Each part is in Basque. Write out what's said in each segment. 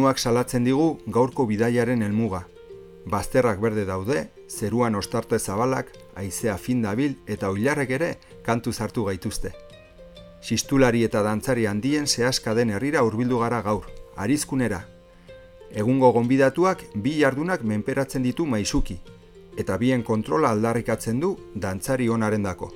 Leinuak salatzen digu gaurko bidaiaren helmuga. Bazterrak berde daude, zeruan ostarte zabalak, haizea fin dabil eta oilarrek ere kantu zartu gaituzte. Xistulari eta dantzari handien sehaska den herrira hurbildu gara gaur, Arizkunera. Egungo gonbidatuak bi jardunak menperatzen ditu maisuki, eta bien kontrola aldarrikatzen du dantzari onarendako.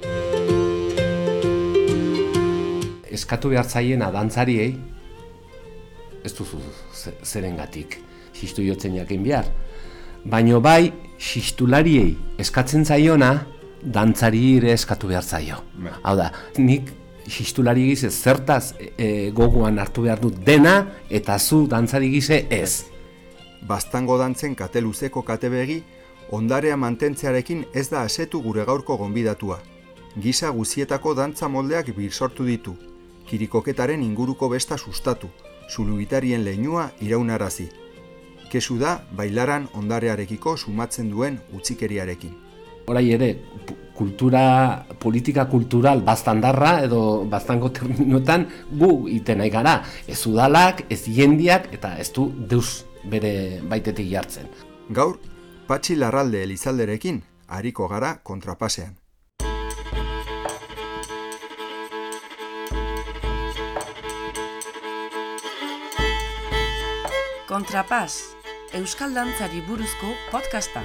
Eskatu behar zaiena dantzariei, ez duzu zerengatik xistu jotzen jakin behar. Baina bai, xistulariei eskatzen zaiona, dantzari ere eskatu behar zaio. Hau da, nik xistulari gize zertaz gogoan hartu behar dut dena, eta zu dantzari gize ez. Baztango dantzen kate luzeko kate begi, ondarea mantentzearekin ez da asetu gure gaurko gonbidatua. Gisa guzietako dantza moldeak birsortu ditu, kirikoketaren inguruko besta sustatu, zulubitarien leinua iraunarazi. Kesu da, bailaran ondarearekiko sumatzen duen utzikeriarekin. Horai ere, politika kultural baztandarra edo baztango terminoetan gu iten nahi gara. Ez udalak, ez jendiak eta ez du deus bere baitetik jartzen. Gaur, Patxi Larralde Elizalderekin ariko gara kontrapasean. Kontrapas, euskal dantzari buruzko podcasta.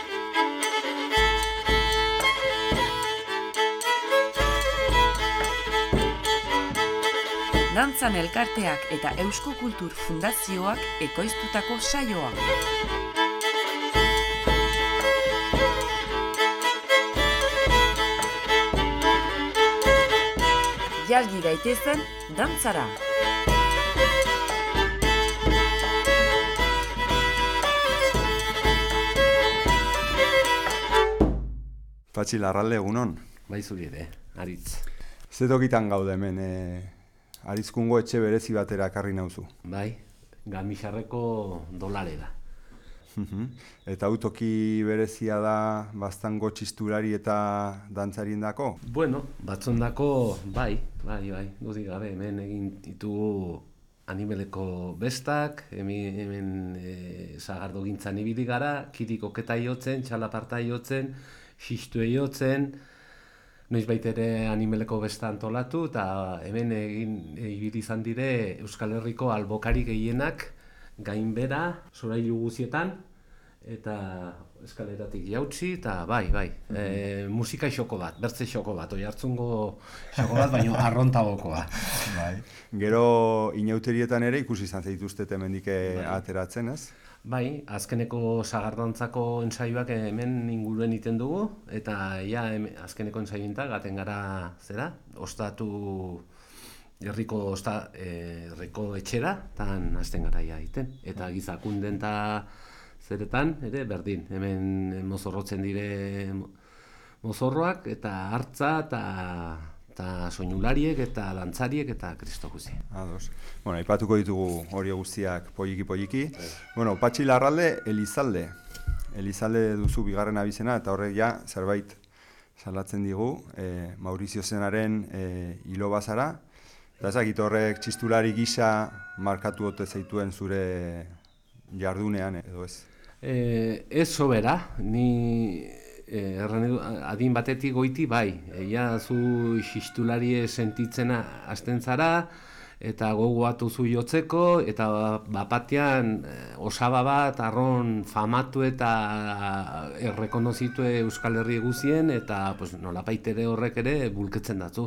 Dantzan elkarteak eta Eusko Kultur Fundazioak ekoiztutako saioa. Jalgi daitezen dantzara. Patxi Larralde, egunon. Bai zuri ere, Aritz. Ze tokitan gaude hemen, Arizkungo etxe berezi batera ekarri nauzu. Bai, Gamisarreko dolarera. Eta autoki berezia da baztango txistulari eta dantzariendako? Bueno, batzondako bai, dudik gabe, hemen egin ditugu animeleko bestak, hemen zagardo gintzan ibili gara, kirikoketa jotzen, txalaparta jotzen, xistu jotzen, noizbait ere animeleko besta antolatu, eta hemen ibili izan dire Euskal Herriko albokari gehienak gainbera, sorailu guzietan, eta eskaleratik jautsi, eta bai, musika xoko bat, bertze xoko bat, oihartzungo xoko bat, baina arrontagokoa. Bai. Gero inauterietan ere ikusi izan zaituztet hemendik ateratzen, ez? Bai, azkeneko sagardantzako ensaioak hemen inguruen iten dugu, eta azkeneko ensaioentak gaten gara zera, ostatu herriko etxera, tan hasten gara iten. Eta gizakunden eta zeretan, ere berdin, hemen mozorrotzen dire mozorroak, eta hartza, eta soinulariek, eta dantzariek, eta kristo guzi. Ados. Bueno, aipatuko ditugu hori guztiak poliki. Bueno, Patxi Larralde Elizalde. Elizalde duzu bigarren abizena, eta horrek ja zerbait salatzen digu, Maurizio Zenaren hilo bazara. Eta ezakit horrek txistulari gisa markatu ote zaituen zure jardunean, edo ez? Ez sobera, ni adin batetik goiti bai, zu xistulari sentitzen hasten zara, eta gogoatu zu jotzeko, eta bapatean osaba bat, arron famatu eta errekonozitu Euskal Herri guzien, eta nolapait ere horrek ere bulketzen datzu.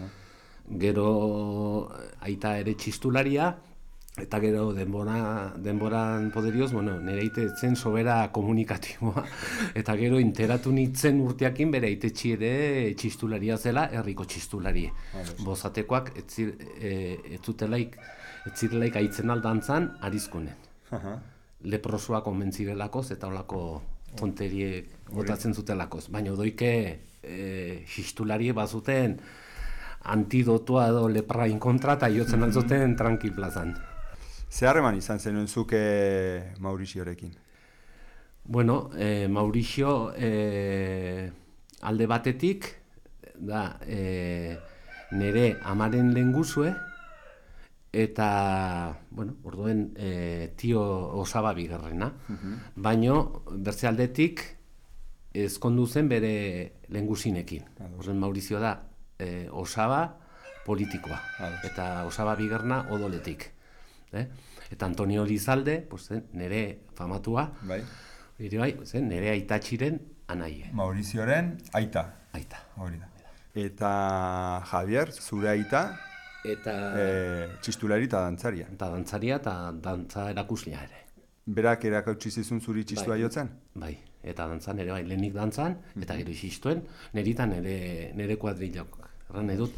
Gero aita ere txistularia, eta gero denboran poderioz, nire aite zen sobera komunikatiboa, eta gero interatu nintzen urteakin bere aitetxi ere txistularia zela, herriko txistulari. Bozatekoak ez zirelaik aitzen aldantzan Arizkunen. Leprosoak omentzirelakoz eta olako tonteriek botatzen zutelakoz. Baina doike txistulari bazuten antidotua edo leprain kontra eta jotzen altzuten tranquil plazan. Ze harreman izan zenuen zuke Mauriziorekin? Bueno, Maurizio alde batetik da nire amaren lehengusue eta, bueno, orduen Tio Osaba bigarrena, baino bertze aldetik ezkondu zen bere lehengusinekin. Orduen Maurizio da Osaba politikoa, eta Osaba bigarna odoletik. Eta Antonio Lizalde, nire famatua, nire aitatxiren anaie. Maurizioren aita. Hori da. Eta Javier, zure aita, eta txistulari eta dantzaria. Eta dantzaria eta dantza erakuslea ere. Berak erakautsi zizun zuri txistua jotzen? Bai, eta dantzan ere bai, lehenik dantzan, eta gero isistuen, neritan nire kuadrilok. Erran nahi dut,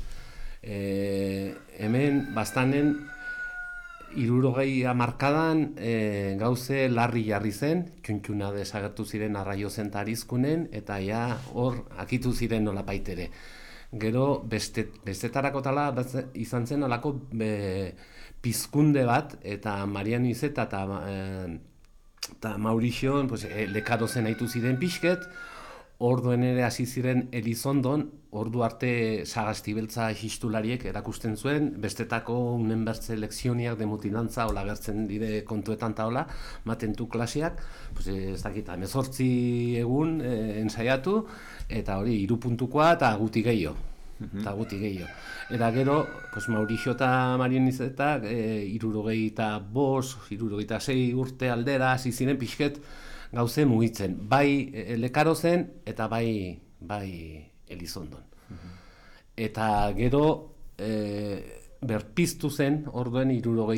hemen bastanen 60 hamarkadan gauze larri jarri zen, txuntxuna desagertu ziren arraio zentarizkunen, eta ja hor akitu ziren nolapaitere. Gero bestetarako tala izan zen alako pizkunde bat, eta Mariano Izeta eta Maurizio lekadozen haitu ziren pixket, orduen ere hasi ziren Elizondon, ordu arte sagasti beltza xistulariek erakusten zuen, bestetako unen bertze lekzioniak de mutilantza, hola gertzen dire kontuetan ta hola, matentu klaseak, ez dakit, 18 egun ensaiatu, eta hori 3 puntukoa eta guti gehiago. Eta gero, Maurizio eta Mariano Izeta 65, 66 urte aldera hasi ziren pixket gauze mugitzen, bai Lekarozen eta bai Elizondon. Eta gero berpiztu zen, orduen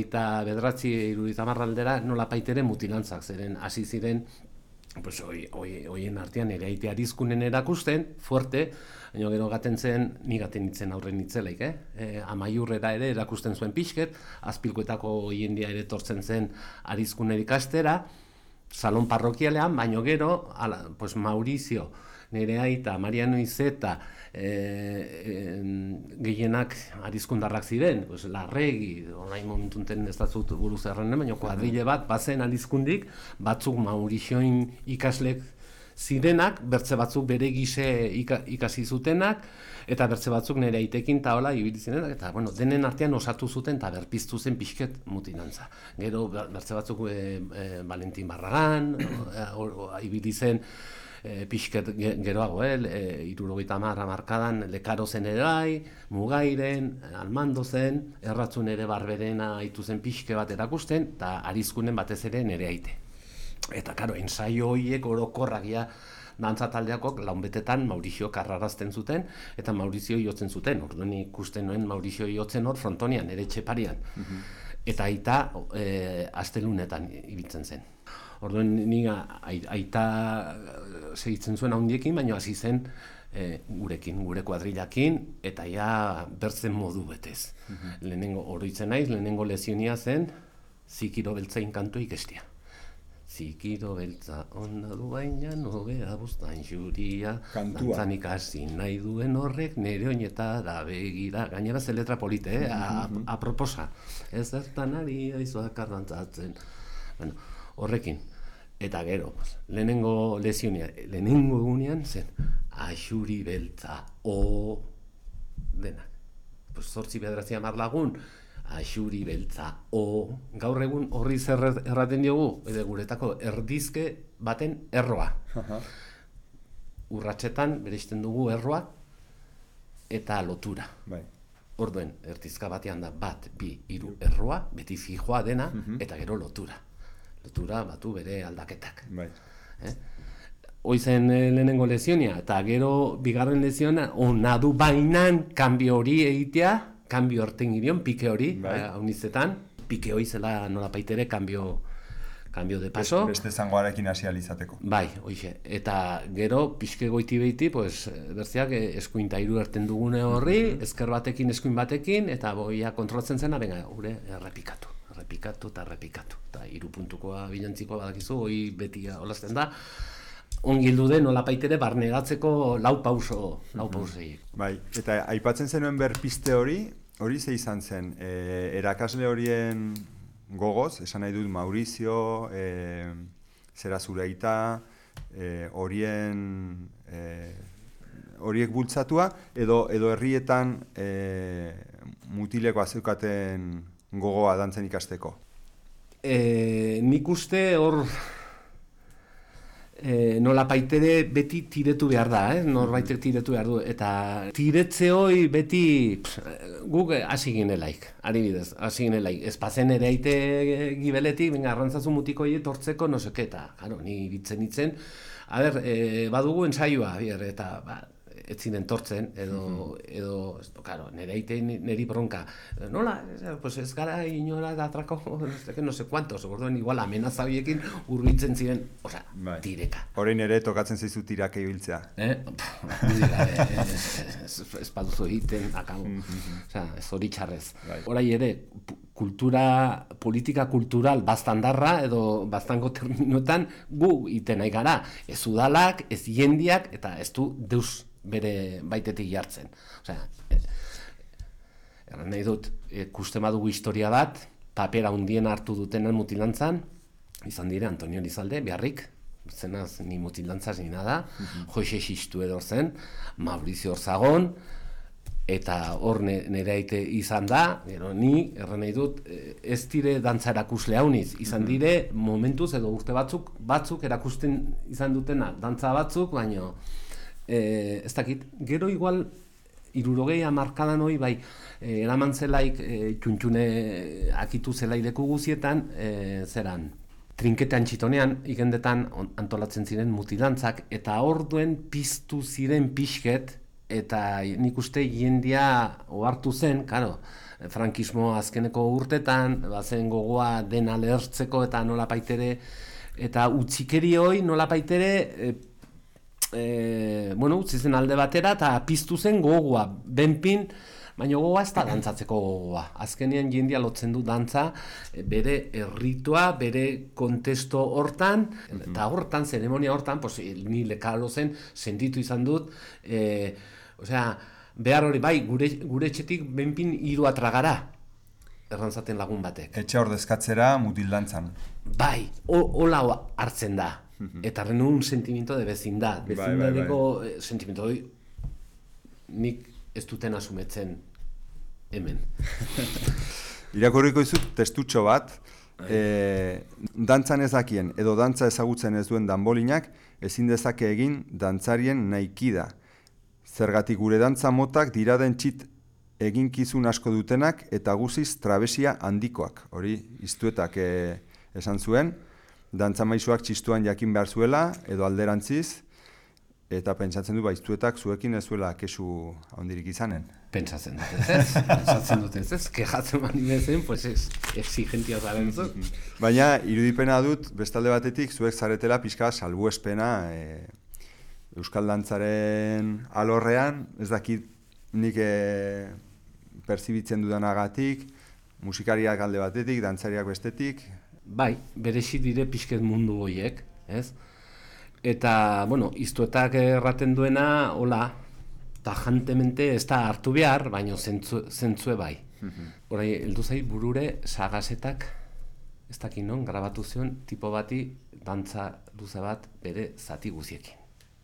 69 aldera nolapaitere mutilantzak ziren, hasi ziren hoien artean ere aite arizkunen erakusten, fuerte, baina gero gaten zen, ni gaten itzen aurren itzelaik, Amaiurrera ere erakusten zuen pixket, Azpilkuetako jendia ere tortzen zen arizkunen ikastera, salon parrokialean, baino gero, Maurizio, nire aita, Mariano Izeta, gehienak arizkundarrak ziren, Larregi, orain momentunten ez dazut buruz errenen, baina kuadrile bat, bazen arizkundik, batzuk Maurizioin ikaslek zirenak, bertze batzuk bere gise ikasi zutenak, eta bertze batzuk nire aitekin eta hola ibili zirenak, eta denen artean osatu zuten eta berpiztu zen pixket mutinantza. Gero bertze batzuk Valentin Barragan, ibili zen pixket geroago, 70 hamarkadan Lekarozen ere bai, Mugairen, Almandozen, Erratzun ere Barberena haitu zen pixke bat erakusten, eta arizkunen batez ere nire aite. Eta, karo, ensaio horiek orokorragia dantza taldeakok launbetetan Maurizio karrarazten zuten, eta Maurizio jotzen zuten. Orduan ikusten nuen Maurizio jotzen hor frontonian, ere txeparian. Eta aita astelunetan ibiltzen zen. Orduan aita segitzen zuen handiekin, baina hasi zen gurekin, gure kuadrilakin, eta ja bertzen modu betez. Lehenengo oroitzen naiz, lehenengo lezionia zen Zikiro beltzain kantua ikestia. Zikiro beltza onda du baina nobea buztan juria, dantzan ikasi nahi duen horrek nire oinetara begira, gainera ze letra polite, aproposa. Ez zertan ari aizuak ardantzatzen. Horrekin. Eta gero, lehenengo lezionia, lehenengo egunean zen, axuri beltza, denak. 8-9 lagun, axuri beltza, gaur egun horri zer erraten diogu, guretako erdizke baten erroa. Urratxetan bereizten dugu erroa eta lotura. Orduen, erdizka batean da 1, 2, 3 erroa, beti fijoa dena, eta gero lotura. Lotura batu bere aldaketak. Hoizen lehenengo lezionia, eta gero bigarren lezionia, onadu bainan kanbio hori egitea, kanbio horten gideon, pike hori, haunizetan, pike hori zela nolapaitere kanbio de paso. Beste zangoarekin hasi alizateko. Bai, hoize. Eta gero, pixke goiti behiti, bertzeak eskuinta hiru erten dugune horri, ezker batekin, eskuin batekin, eta boia kontrolatzen zena, gure errepikatu. Eta 3 puntukoa bilantzikoa badakizu, hoi beti olazten da, ongildu den nolapaitere barnegatzeko 4 pauso egin. Bai, eta aipatzen zenuen berpiste hori ze izan zen, erakasle horien gogoz, esan nahi dut Maurizio, zera zure aita, horiek bultzatua, edo herrietan mutilekoa zeukaten gogoa dantzen ikasteko? Nik uste hor nola baitere beti tiretu behar da, norbaitek tiretu behar du, eta tiretze hoi beti guk hasi ginelaik, adibidez, hasi ginelaik, ez pazen ere aite gibeletik, venga, arrantzazu mutiko hie tortzeko, no seke, eta, claro, ni itzen, badugu ensaioa, eta, ez ziren tortzen, edo, claro, nire aite, niri bronka, nola, pues ez gara inola da atrako, no sé cuantos, orduan igual amenaza horiekin hurbiltzen ziren, osea, tireka. Horein ere tokatzen zaizu tirake ibiltzea. Ez baduzu egiten, akabo, osea, ez hori txarrez. Horai ere, politika kultural bastandarra, edo bastango terminoetan gu iten nahi gara, ez udalak, ez jendiak, eta ez du deus bere baitetik jartzen. Osea, erran nahi dut, ikusten badugu historia bat, papera hundien hartu dutenan mutilantzan, izan dire Antonio Elizalde, beharrik, zenaz ni mutilantzaz ni nada, Joxe Xistu edo zen, Maurizio Orzagon, eta hor nire aite izan da, ni, erran nahi dut, ez dire dantza erakusle hauniz, izan dire momentuz edo urte batzuk erakusten izan dutena, dantza batzuk, baino, ez dakit, gero igual 60 markadan hori bai eraman zelaik txuntxune akitu zelaileku guzietan zeran trinketean txitonean igendetan antolatzen ziren mutilantzak eta orduen piztu ziren pixket eta nik uste jendia ohartu zen, karo, frankismo azkeneko urtetan bazen gogoa dena lehertzeko eta nola baitere eta utzikeri hoi nola baitere utzi zen alde batera eta piztu zen gogoa, benpin, baina gogoa ez da dantzatzeko gogoa. Azkenean jendia lotzen du dantza bere erritua, bere kontesto hortan, eta hortan, zeremonia hortan, ni lekalo zen, sentitu izan dut, behar hori, bai, gure etxetik benpin 3 atragara, errantzaten lagun batek. Etxe ordezkatzera mutil dantzan. Bai, hola hartzen da. Eta renu un sentimiento de vecindad. Vecindadeko sentimiento hori nik ez duten asumetzen hemen. Irakurriko izut testutxo bat, dantzan ez dakien edo dantza ezagutzen ez duen danbolinak ezin dezake egin dantzarien naikida. Zergatik gure dantza motak dira den txit eginkizun asko dutenak eta guziz trabesia handikoak. Hori iztuetak esan zuen. Dantza maisuak txistuan jakin behar zuela, edo alderantziz, eta pentsatzen du baiztuetak zuekin ez zuela kesu handirik izanen. Pentsatzen dut ez, kejatzen mani bezen, pues ez, exigentia zaren zu. Baina, irudipena dut, bestalde batetik, zuek zaretela pixka salbuespena Euskal Dantzaren alorrean, ez dakit nik perzibitzen dudanagatik, musikariak alde batetik, dantzariak bestetik. Bai, berezi dire pixket mundu horiek, ez? Eta, iztuetak erraten duena, hola, tajantemente ez da hartu behar, baina zentzue bai. Horai, heldu zai burure sagasetak, ez dakit non, grabatu zion, tipo bati dantza luze bat bere zati guziekin.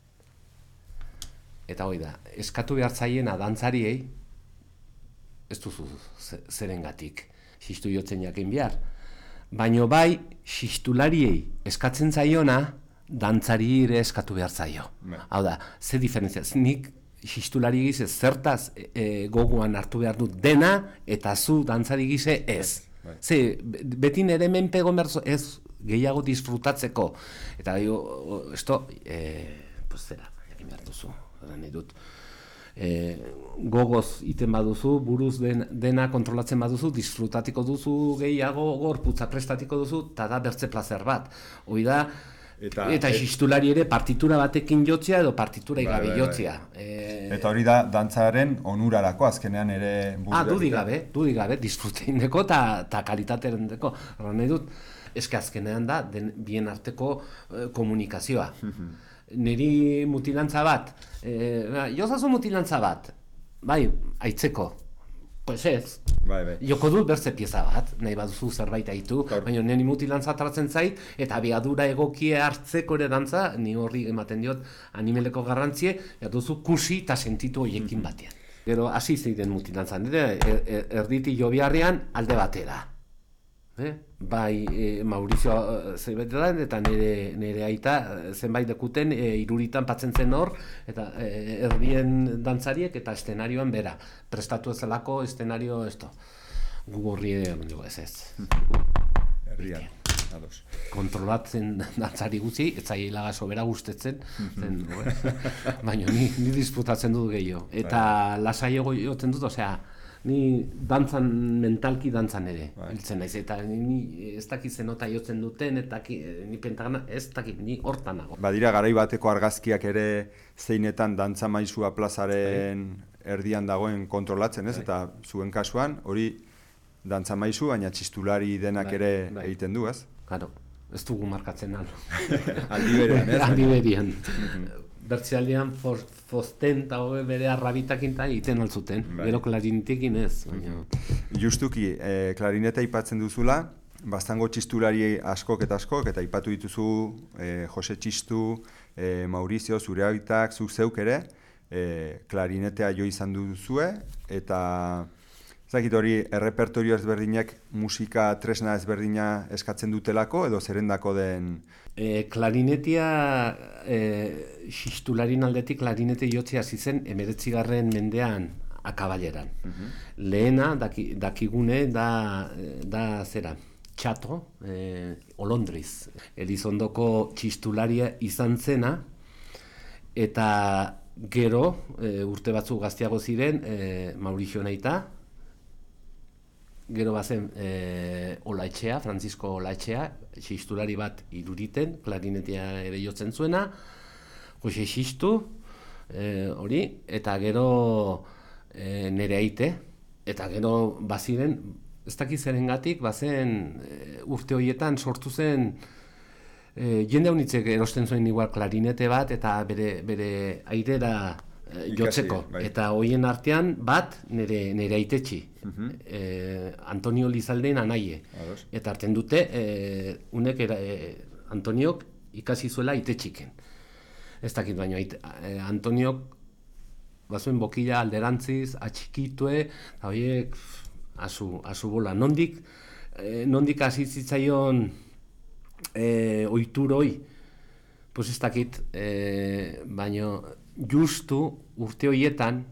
Eta hoi da, eskatu behar zaiena dantzariei, ez duzu zerengatik, xistu jotzen jakin behar. Baina bai, xistulariei eskatzen zaiona, dantzari ere eskatu behar zaio. Hau da, ze diferentzia, nik xistulari gize zertaz gogoan hartu behar dut dena, eta zu dantzari gize ez. Ze, beti nire menpego merzo ez gehiago disfrutatzeko. Eta esto, pues zera, jakin behar duzu, nahi dut. Gogoz iten baduzu, buruz dena kontrolatzen baduzu, disfrutatiko duzu gehiago, gorputza prestatiko duzu, eta da bertze plazer bat. Hoi da, eta xistulari ere partitura batekin jotzea edo partitura gabe jotzea. Eta hori da dantzaren onurarako azkenean ere dudik gabe, disfruteindeko eta kalitateren deko. Nahi dut, eske azkenean da, bien arteko komunikazioa. Niri mutilantza bat, jozazu mutilantza bat, bai, aitzeko, pues ez, joko dut berze pieza bat, nahi baduzu zerbait aitu, baina niri mutilantza atratzen zait, eta abiadura egokie hartzeko ere dantza, ni horri ematen diot animeleko garrantzie, duzu kusi eta sentitu horiekin batean. Gero hasi ziren mutinantzan, erditi jobiarrean alde batera. Bai, Maurizio zebetetan eta nire aita zenbait dekuten iruritan patzen zen hor, eta erdien dantzariek eta estenarioan bera. Prestatu ezelako estenario esto. Gugurri ez. Herrian, ados. Kontrolatzen dantzari gutxi, ez zailaga sobera gustetzen, baina ni disfrutatzen dut gehiago. Eta lasaiago jotzen dut, osea, ni mentalki dantzan ere, hiltzen naiz, eta ni ez dakit zenota jotzen duten, eta ni pentagana ez dakit, ni hortan nago. Badira garai bateko argazkiak ere zeinetan dantza maisua plazaren erdian dagoen kontrolatzen, ez? Eta zuen kasuan, hori dantza maisu, baina txistulari denak ere egiten du, ez? Claro, ez dugu markatzen Aldi berean, ez? Aldi berean. Bertzialdean fosten eta bere arrabitakin eta egiten altzuten, gero klarinetekin ez. Justuki, klarineta aipatzen duzula, bastango txistulari askok, eta aipatu dituzu Jose Txistu, Maurizio, zure abitak, zuk zeuk ere, klarinetea jo izan duzue, eta zakit hori, errepertorio ezberdinak musika tresna ezberdina eskatzen dutelako, edo zerendako den... Klarinetia, xistularin aldetik klarinete jotzea zizen 19. mendean akabaleran. Lehena, dakigune, da zera, Txato, Olondriz. Elizondoko txistularia izan zena, eta gero, urte batzuk gazteago ziren, Maurizio naita, gero bazen Olaetxea, Francisco Olaetxea, xistulari bat iruriten, klarinetia ere jotzen zuena, Jose Xistu, hori, eta gero nere aite, eta gero baziren, ez dakit zerengatik, bazen urte horietan sortu zen, jende haunitzek erosten zuen igual klarinete bat, eta bere airera jotzeko, eta hoien artean bat nire aitetxi, Antonio Lizalden anaie, eta hartzen dute unek Antoniok ikasi zuela aitetxiken. Ez dakit baino, Antoniok bazuen bokila alderantziz, atxikitue, eta horiek asu bola. Nondik hasi zitzaion oituroi, pues ez dakit, baino justu urte horietan,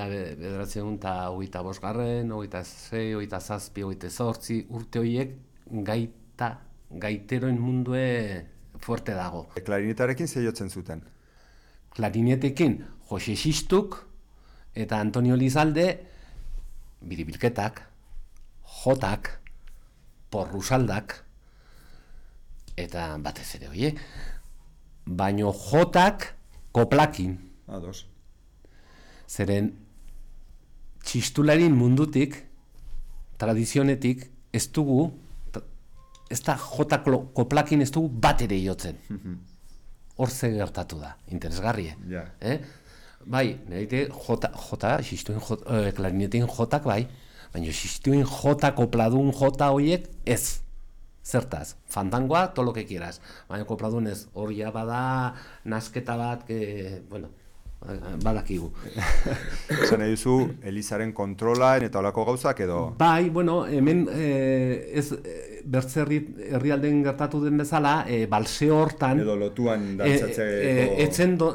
1925, 26, 27, 28 urte horiek gaiteroen mundue fuerte dago. Klarinetarekin ze jotzen zuten? Klarinetekin Jose Xistuk eta Antonio Lizalde biribilketak, jotak, porrusaldak, eta batez ere horiek. Baino jotak koplakin. Ados. Zeren txistularin mundutik, tradizionetik, ez dugu, ez da jota koplakin ez dugu bat ere jotzen. Hor ze gertatu da, interesgarrie. Bai, nire klarinetin jotak bai, baina xistuen jota, kopladun jota horiek ez. Zertaz, fandangoa, todo lo que quieras. Baina kopladun ez, hori bada nasketa bat, bueno, badakigu. Esan nahi duzu, Elizaren kontrola eta olako gauzak edo? Bai, bueno, hemen ez herrialden gertatu den bezala, balseo hortan... Edo lotuan dantzatzeko...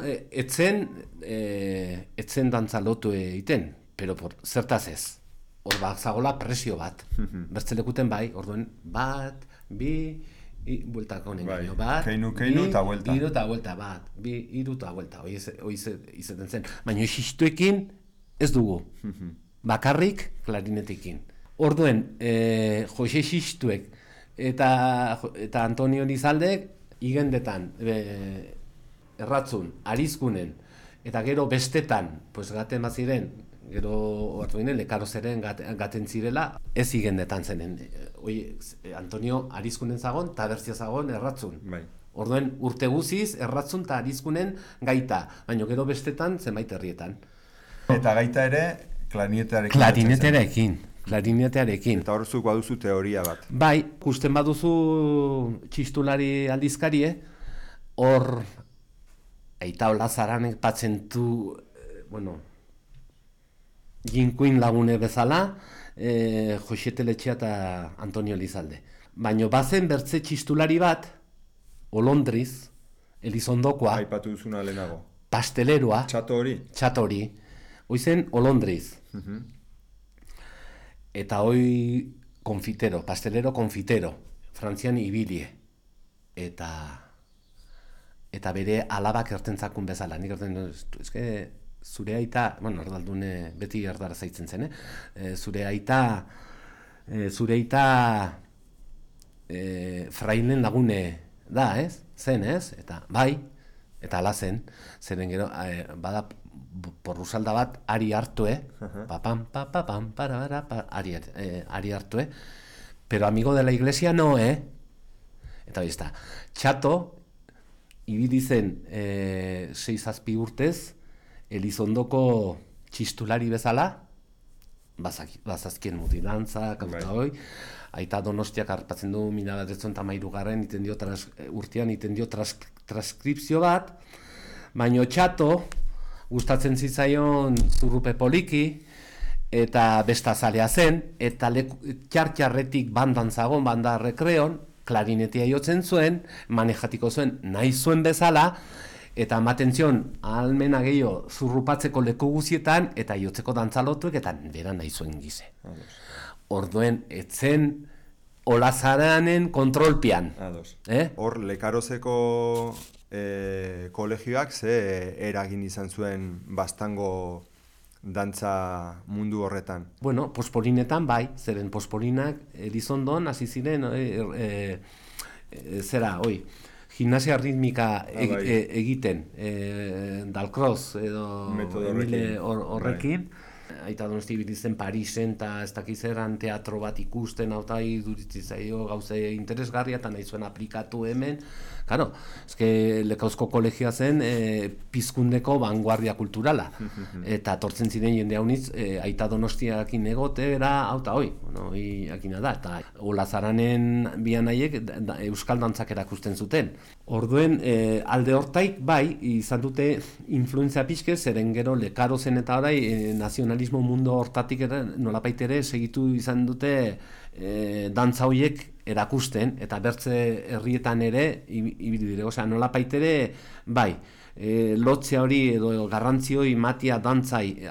Etzen dantza lotu egiten, pero zertaz ez. Hor bat zagola presio bat. Bertzelekuten bai, orduen bat, bi... bueltako nengaino, bat, keinu eta buelta. Iru eta buelta, bat, bi, iru eta buelta, hori izaten zen. Baina xistuekin ez dugu, bakarrik klarinetekin. Orduen, Jose Xistuek eta Antonio Lizaldek igendetan, erratzun, arizkunen, eta gero bestetan, pues gaten baziren, gero lekaro zeren gaten zirela, ez igendetan zenen. Antonio arizkunen zagon, eta berzia zagon erratzun. Orduen urte guziz, erratzun eta arizkunen gaita, baina gero bestetan zenbait herrietan. Eta gaita ere, klarinetearekin. Klarinetearekin. Eta hor zuk baduzu teoria bat. Bai, ikusten baduzu txistulari aldizkarie, hor Aita Olazaranek patzentu, bueno, jinkuin lagune bezala, Jose Teletxea eta Antonio Elizalde. Baina bazen bertze txistulari bat, Olondriz, Elizondokoa, Aipatu duzuna lehenago. Pasteleroa, Txato hori. Hoizen Olondriz. Eta hoi konfitero, pastelero konfitero, Frantzian ibilie. Eta bere alabak ertentzakun bezala. Nik eske zure aita, bueno, erdaldune beti erdara zaitzen zen, zure aita frailen lagune da, ez? Zen, ez? Eta bai, eta ala zen, zeren gero, bada porrusalda bat ari hartue, ari hartue, pero amigo de la iglesia no, Eta bizta, Txato, ibili zen 6-7 urtez, Elizondoko txistulari bezala, bazazkien mutilantza, kauta hoi, aita Donostiak harpatzen du 1913 urtean iten dio transkripzio bat, baino Txato gustatzen zitzaion zurrupe poliki, eta bestazalea zen, eta txartxarretik bandan zagon, banda rekreon, klarinetia jotzen zuen, manejatiko zuen nahi zuen bezala, eta ematen zion ahalmena gehiago zurrupatzeko leku guzietan, eta jotzeko dantzalotuek, eta bera nahi zuen gize. Orduen, etzen Olazaranen kontrolpian. Hor, Lekarozeko kolegioak ze eragin izan zuen Baztango dantza mundu horretan? Bueno, pospolinetan bai, zeren pospolinak Elizondon hasi ziren gimnasia ritmika egiten, Dalcroze edo horrekin. Aita Donosti bilitzen Parisen eta ez dakizeran teatro bat ikusten, hau iruditzen zaio gauze interesgarria eta nahi zuen aplikatu hemen. Claro, eske Lekauzko kolegioa zen pizkundeko vanguardia kulturala. Eta tortzen ziren jende haunitz, Aita Donostiakin egotera, hau eta hoi, jakina da. Eta Olazaranen bian haiek euskal dantzak erakusten zuten. Orduen, alde hortaik bai, izan dute influentzia pixke, zeren gero Lekarozen eta orai nazionalismo mundu hortatik nolapait ere segitu izan dute dantza horiek erakusten, eta bertze herrietan ere ibili dire, osea nolapait ere bai, lotzea hori edo garrantzioi matia dantzai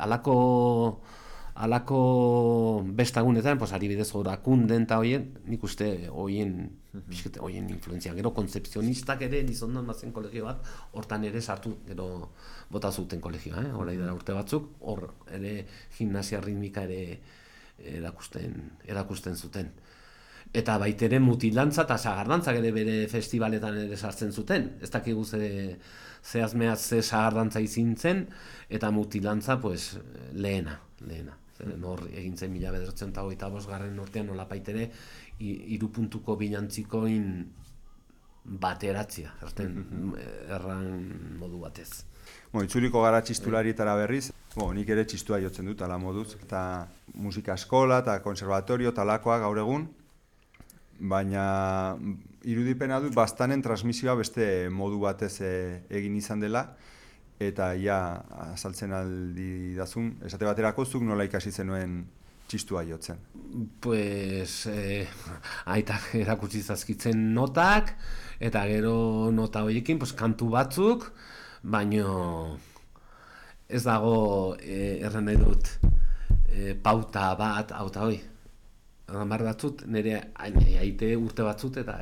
alako bestagunetan, pues adibidez Orakunden eta horien, nik uste horien influenzia, gero kontzepzionistak ere Elizondon bazen kolegio bat, hortan ere sartu, gero bota zuten kolegioa, horai dela urte batzuk, hor ere gimnasia ritmika ere erakusten zuten. Eta baitere mutilantza eta sagardantzak ere bere festivaletan ere sartzen zuten. Ez dakigu zehazmeaz ze sagardantza izin zen, eta mutilantza pues, lehena. Hor egin zen 1925 urtean nolapait ere irupuntuko bilantzikoin bateratzia, erran modu batez. Itzuliko gara txistularietara berriz, nik ere txistua jotzen dut, ala moduz, eta musika eskola eta konservatorio talakoa gaur egun, baina irudipena dut Baztanen transmisioa beste modu batez egin izan dela, eta azaltzen aldi dazun, esate baterako zuk nola ikasi zenuen txistua jotzen? Pues, aitak erakutsi zazkitzen notak, eta gero nota horiekin, kantu batzuk, baino ez dago erran nahi dut pauta bat, auta hoi. Gamar batzut, nire aite urte batzut, eta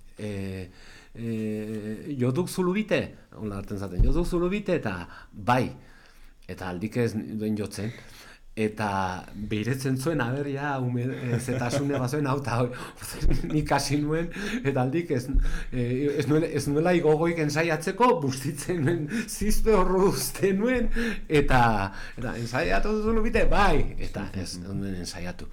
joduk zulubite, hola hartzen zaten, joduk zulubite, eta bai, eta aldik ez duen jotzen, eta behiretzen zuen aberria zetasune bazoen hau eta nik hasi nuen, eta aldik ez nuela igogoik ensaiatzeko, bustitzen nuen, zizpe horro uste nuen, eta ensaiatu zulubite, bai, eta ez nuen ensaiatu.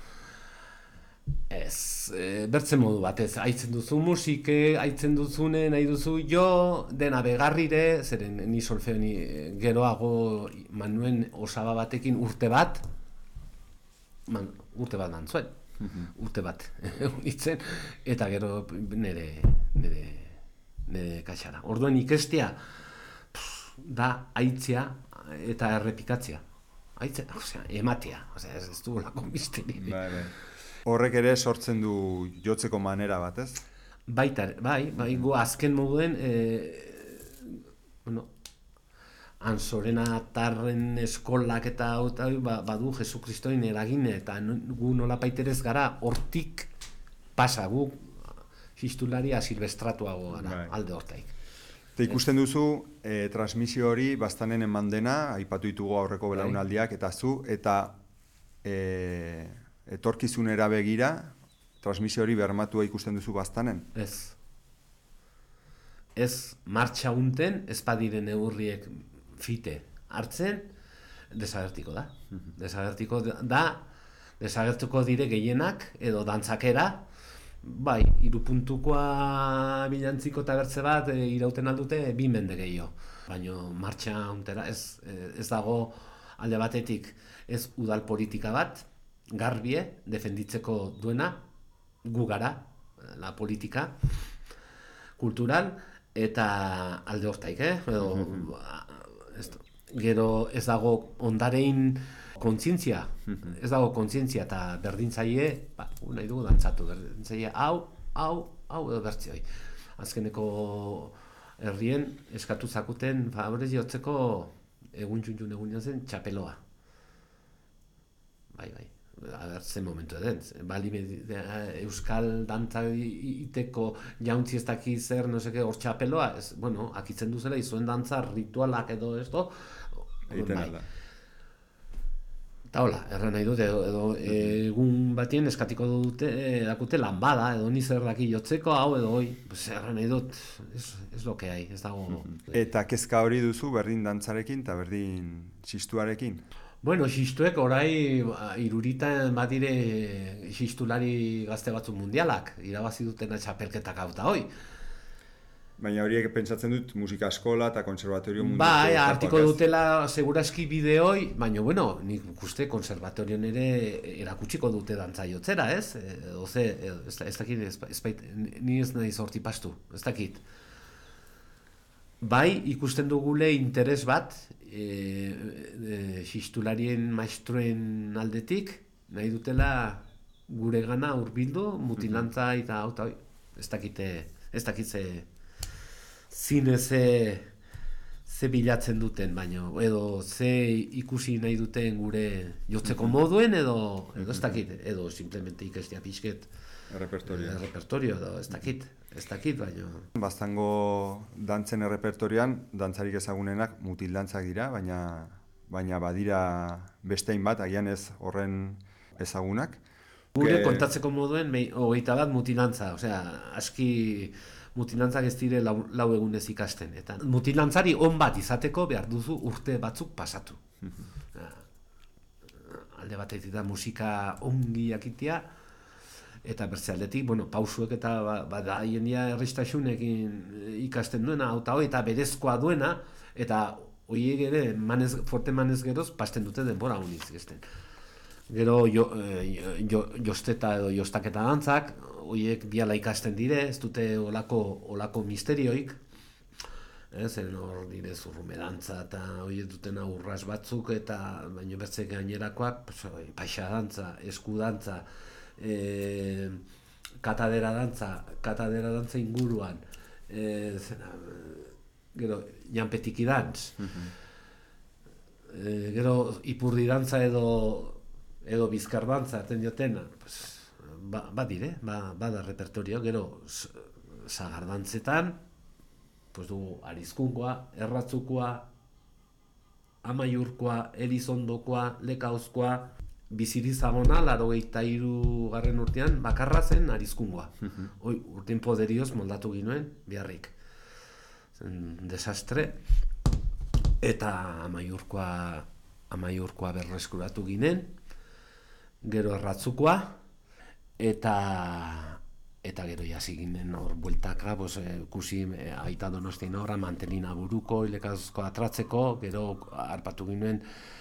Ez, bertzen modu batez, haitzen duzu musike, haitzen duzune, nahi duzu jo, dena begarrire, zeren ni solfeo geroago manuen osaba batekin urte bat dantzuen, urte bat unitzen, eta gero nire kaxara. Orduan ikestea da haitzea eta errepikatzea. ematea, ez du lako misteri. Bai. Horrek ere sortzen du jotzeko manera bat, ez? Baita, bai, gu azken moduen, Sorena Tarren eskolak eta badu Jesukristoin eragine, eta gu nola paiterez gara hortik pasa, gu xistularia silvestratuago gara, alde hortaik. Eta ikusten duzu, transmisio hori bastanen eman dena, aipatu ditugu aurreko belaunaldiak, eta etorkizunera begira, transmisio hori bermatua ikusten duzu bastanen? Ez martxa unten, ez badiren neurriek fite hartzen, desagertiko da. Desagertuko dire gehienak, edo dantzakera, bai, 3 puntukoa bilantziko eta bertze bat irauten aldute 2 mende gehiago. Baina martxa untera ez dago alde batetik ez udal politika bat, garbie, defenditzeko duena, gu gara, la politika, kultural, eta alde hortaik, gero ez dago ondarein kontzientzia, eta berdintzaile, nahi dugu dantzatu, berdintzaile hau edo bertzioi. Azkeneko herrien eskatu zakuten, horrez jotzeko egun zen txapeloa. Bai. Zen momentu edo, euskal dantza iteko jauntzi ez daki zer, hor txapeloa, akitzen duzela, izuen dantza ritualak edo esto, egiten alda. Eta hola, erran nahi dut, edo egun batien eskatiko dakute lanbada, edo nizer daki jotzeko, hau edo hoi, erran nahi dut, ez lo que hai, ez dago. Eta kezka hori duzu berdin dantzarekin eta berdin xistuarekin? Xistuek orai iruritan badire xistulari gazte batzuk mundialak, irabazi dutena txapelketak hauta hoi. Baina horiek pentsatzen dut musika eskola eta konservatorio munduko... Bai, hartiko dutela seguraski bideoi, baina nik ikuste konservatorion ere erakutsiko dute dantza jotzera, ez? Ez dakit, ni ez nahi zorti pastu, ez dakit. Bai, ikusten dugule interes bat, xistularien maestroen aldetik, nahi dutela gure gana hurbildu, mutilantza eta hau, ez dakit zine ze bilatzen duten, baino, edo ze ikusi nahi duten gure jotzeko moduen, edo ez dakit, edo simplemente ikestea pixket repertorio, edo ez dakit, baino. Baztango dantzen repertorioan, dantzarik ezagunenak mutildantzak dira, baina badira bestein bat, agian ez horren ezagunak. Gure kontatzeko moduen, 21 mutilantza, aski mutilantzak ez dire lau egunez ikasten. Eta mutilantzari on bat izateko behar duzu urte batzuk pasatu. Alde batetik da musika ongi jakitea, eta bertze aldetik, pausuek eta haien erristasunekin ikasten duena, eta berezkoa duena, eta horiek ere, forte manez geroz, pasten dute denbora uniz gesten. Gero josteta edo jostaketa dantzak, horiek biala ikasten dire, ez dute olako misterioik, zen hor dire zurrume dantza eta horiek dutena urras batzuk, eta baino bertze gainerakoak, paixa dantza, esku dantza, katadera dantza inguruan, gero janpetiki dantz, gero ipurdi dantza edo bizkar dantza aten jotena, bada repertorio, gero sagardantzetan, dugu arizkunkoa, erratzukoa, amaiurkoa, elizondokoa, lekauzkoa, bizirizagona, 83. urtean, bakarra zen arizkungoa. Urtein poderioz moldatu ginuen, biharrik. Zen desastre. Eta amaiurkoa berreskuratu ginen, gero erratzukoa, eta gero jasi ginen hor bueltaka, kusi aita Donostian horra, mantelina buruko, ilekazko atratzeko, gero harpatu ginen,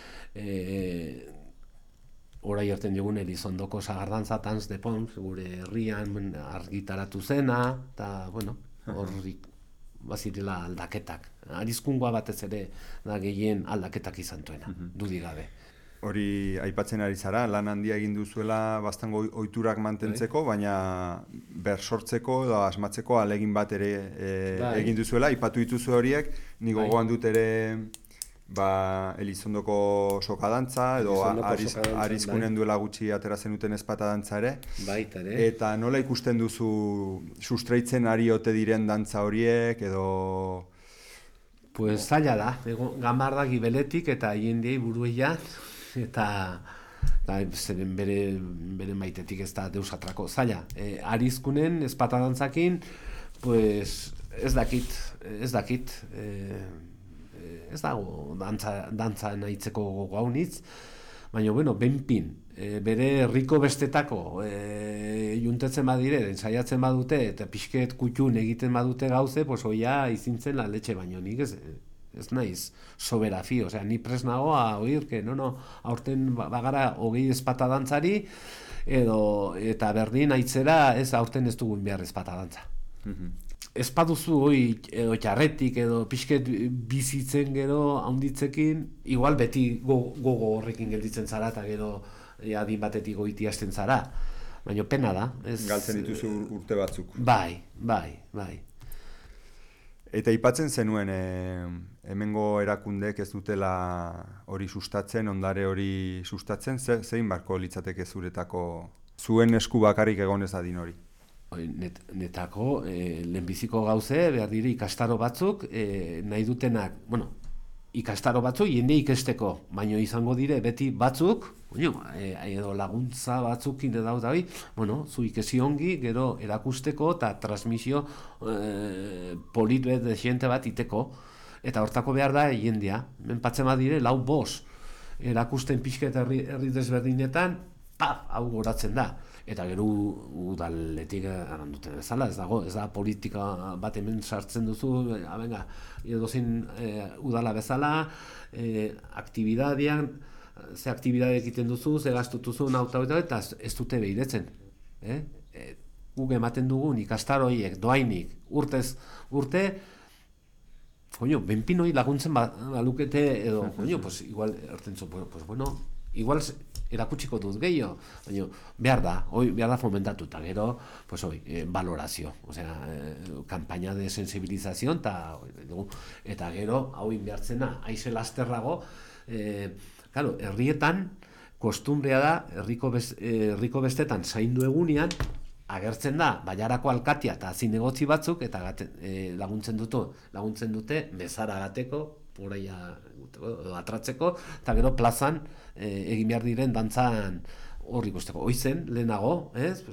orai hartzen dugun Elizondoko sagardantza Tanz de Pons, gure herrian argitaratu zena, eta, horrik bazirela aldaketak. Arizkungoa batez ere da gehien aldaketak izan duena, dudik gabe. Hori aipatzen ari zara, lan handia egin duzuela bastango ohiturak mantentzeko, baina bersortzeko edo asmatzeko ahalegin bat ere egin duzuela, aipatu dituzu horiek, ni gogoan dut ere Elizondoko sokadantza edo Arizkunen duela gutxi atera zenuten ezpatadantza ere. Baita ere. Eta nola ikusten duzu sustraitzen ari ote diren dantza horiek edo... Pues zaila da, gamar da gibeletik eta hiendiei buruia eta bere maitetik ez da deus atrako zaila. Arizkunen ezpatadantzakin, pues ez dakit. Ez dago dantza nahitzeko gogaunitz, baina, bueno, benpin, bere herriko bestetako juntetzen badire, ensaiatzen badute, eta pixket kutxun egiten badute gauze, pues oia izintzen la letxe, baino nik ez naiz sobera fi, osea, ni pres nagoa oír, que aurten bagara 20 ezpata dantzari, eta berdin aitzera ez aurten ez dugun behar ezpata dantza. Ez baduzu edo txarretik edo pixket bizitzen gero haunditzekin, igual beti gogo horrekin gelditzen zara eta gero adin batetik goiti hasten zara. Baina pena da. Galtzen dituzu urte batzuk. Bai. Eta aipatzen zenuen hemengo erakundek ez dutela hori sustatzen, ondare hori sustatzen, zein barko litzateke zuretako zuen esku bakarrik egon ez adin hori? Netako lehenbiziko gauze, behar dire ikastaro batzuk, nahi dutenak, ikastaro batzuk jende ikesteko, baino izango dire beti batzuk, edo laguntza batzukin edo daui, zu ikesi ongi, gero erakusteko eta transmisio polit de xente bat iteko, eta hortako behar da jendea, menpatzen badire 4-5 erakusten pixket herri desberdinetan, hau goratzen da. Eta gero udaletik duten bezala, ez da politika bat hemen sartzen duzu, edozein udala bezala, aktibidadean, ze aktibidade egiten duzu, ze gastutuzu, eta ez dute behiretzen. Guk ematen dugun ikastaro horiek, doainik, urtez urte, benpin hori laguntzen balukete, edo, igual, ertentzu, igual erakutsiko dut gehiago, baina behar da fomentatu, eta gero, valorazio, kampaina de sensibilización, eta gero, hau inbertzena, aize lasterrago, herrietan, kostumbrea da, herriko bestetan zaindu egunean, agertzen da, baiarako alkatia eta zinegotzi batzuk, eta laguntzen dute, bezara gateko, poraia atratzeko, eta gero plazan egin behar diren dantzan hor ikusteko. Hoizen, lehenago,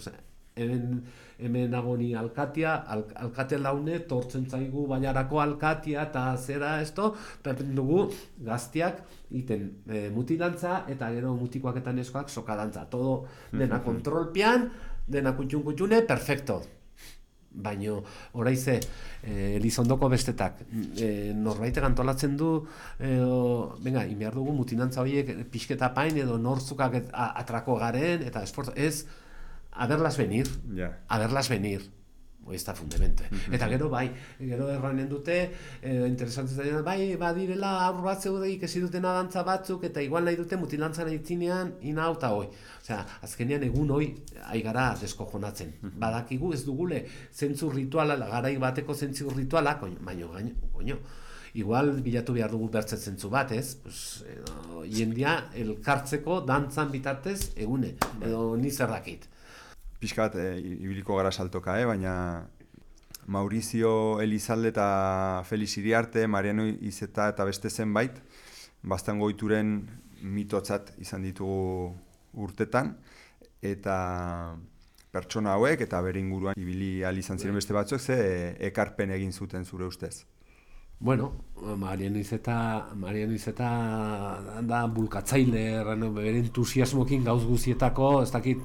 hemen nago ni alkatia, alkate laune, tortzen zaigu baiarako alkatia, eta zera esto, perpen dugu gaztiak iten mutilantza, eta gero mutikoak eta neskoak sokadantza. Todo dena kontrolpian, dena kutxune, perfecto. Baina, oraize, Elizondoko bestetak, norbaitek antolatzen du, inbehar dugu mutinantza horiek pixketa pain edo nortzukak atrako garen, eta esforzo, ez, haberlas venir, ez da fundamente. Eta gero, gero erranen dute, interesantzen da, badirela aur bat zeudeik ezi dutena dantza batzuk, eta igual nahi dute mutilantzan aitzinean, ina hau eta hoi. Azkenean egun hoi aigara deskojonatzen. Badakigu ez dugule zentzu rituala, garai bateko zentzu rituala, baina, igual bilatu behar dugu bertze zentzu bat, ez? Jendia elkartzeko dantzan bitartez egune, edo nizerrakit. Pixka bat, ibiliko gara saltoka, baina Maurizio Elizalde eta Felix Iriarte, Mariano Izeta eta beste zenbait, bastango ohituren mitotzat izan ditugu urtetan, eta pertsona hauek eta bere inguruan ibili ahal izan ziren beste batzuk, ze ekarpen egin zuten zure ustez? Bueno, Mariano Izeta da bulkatzaile, bere entusiasmokin gauz guzietako, ez dakit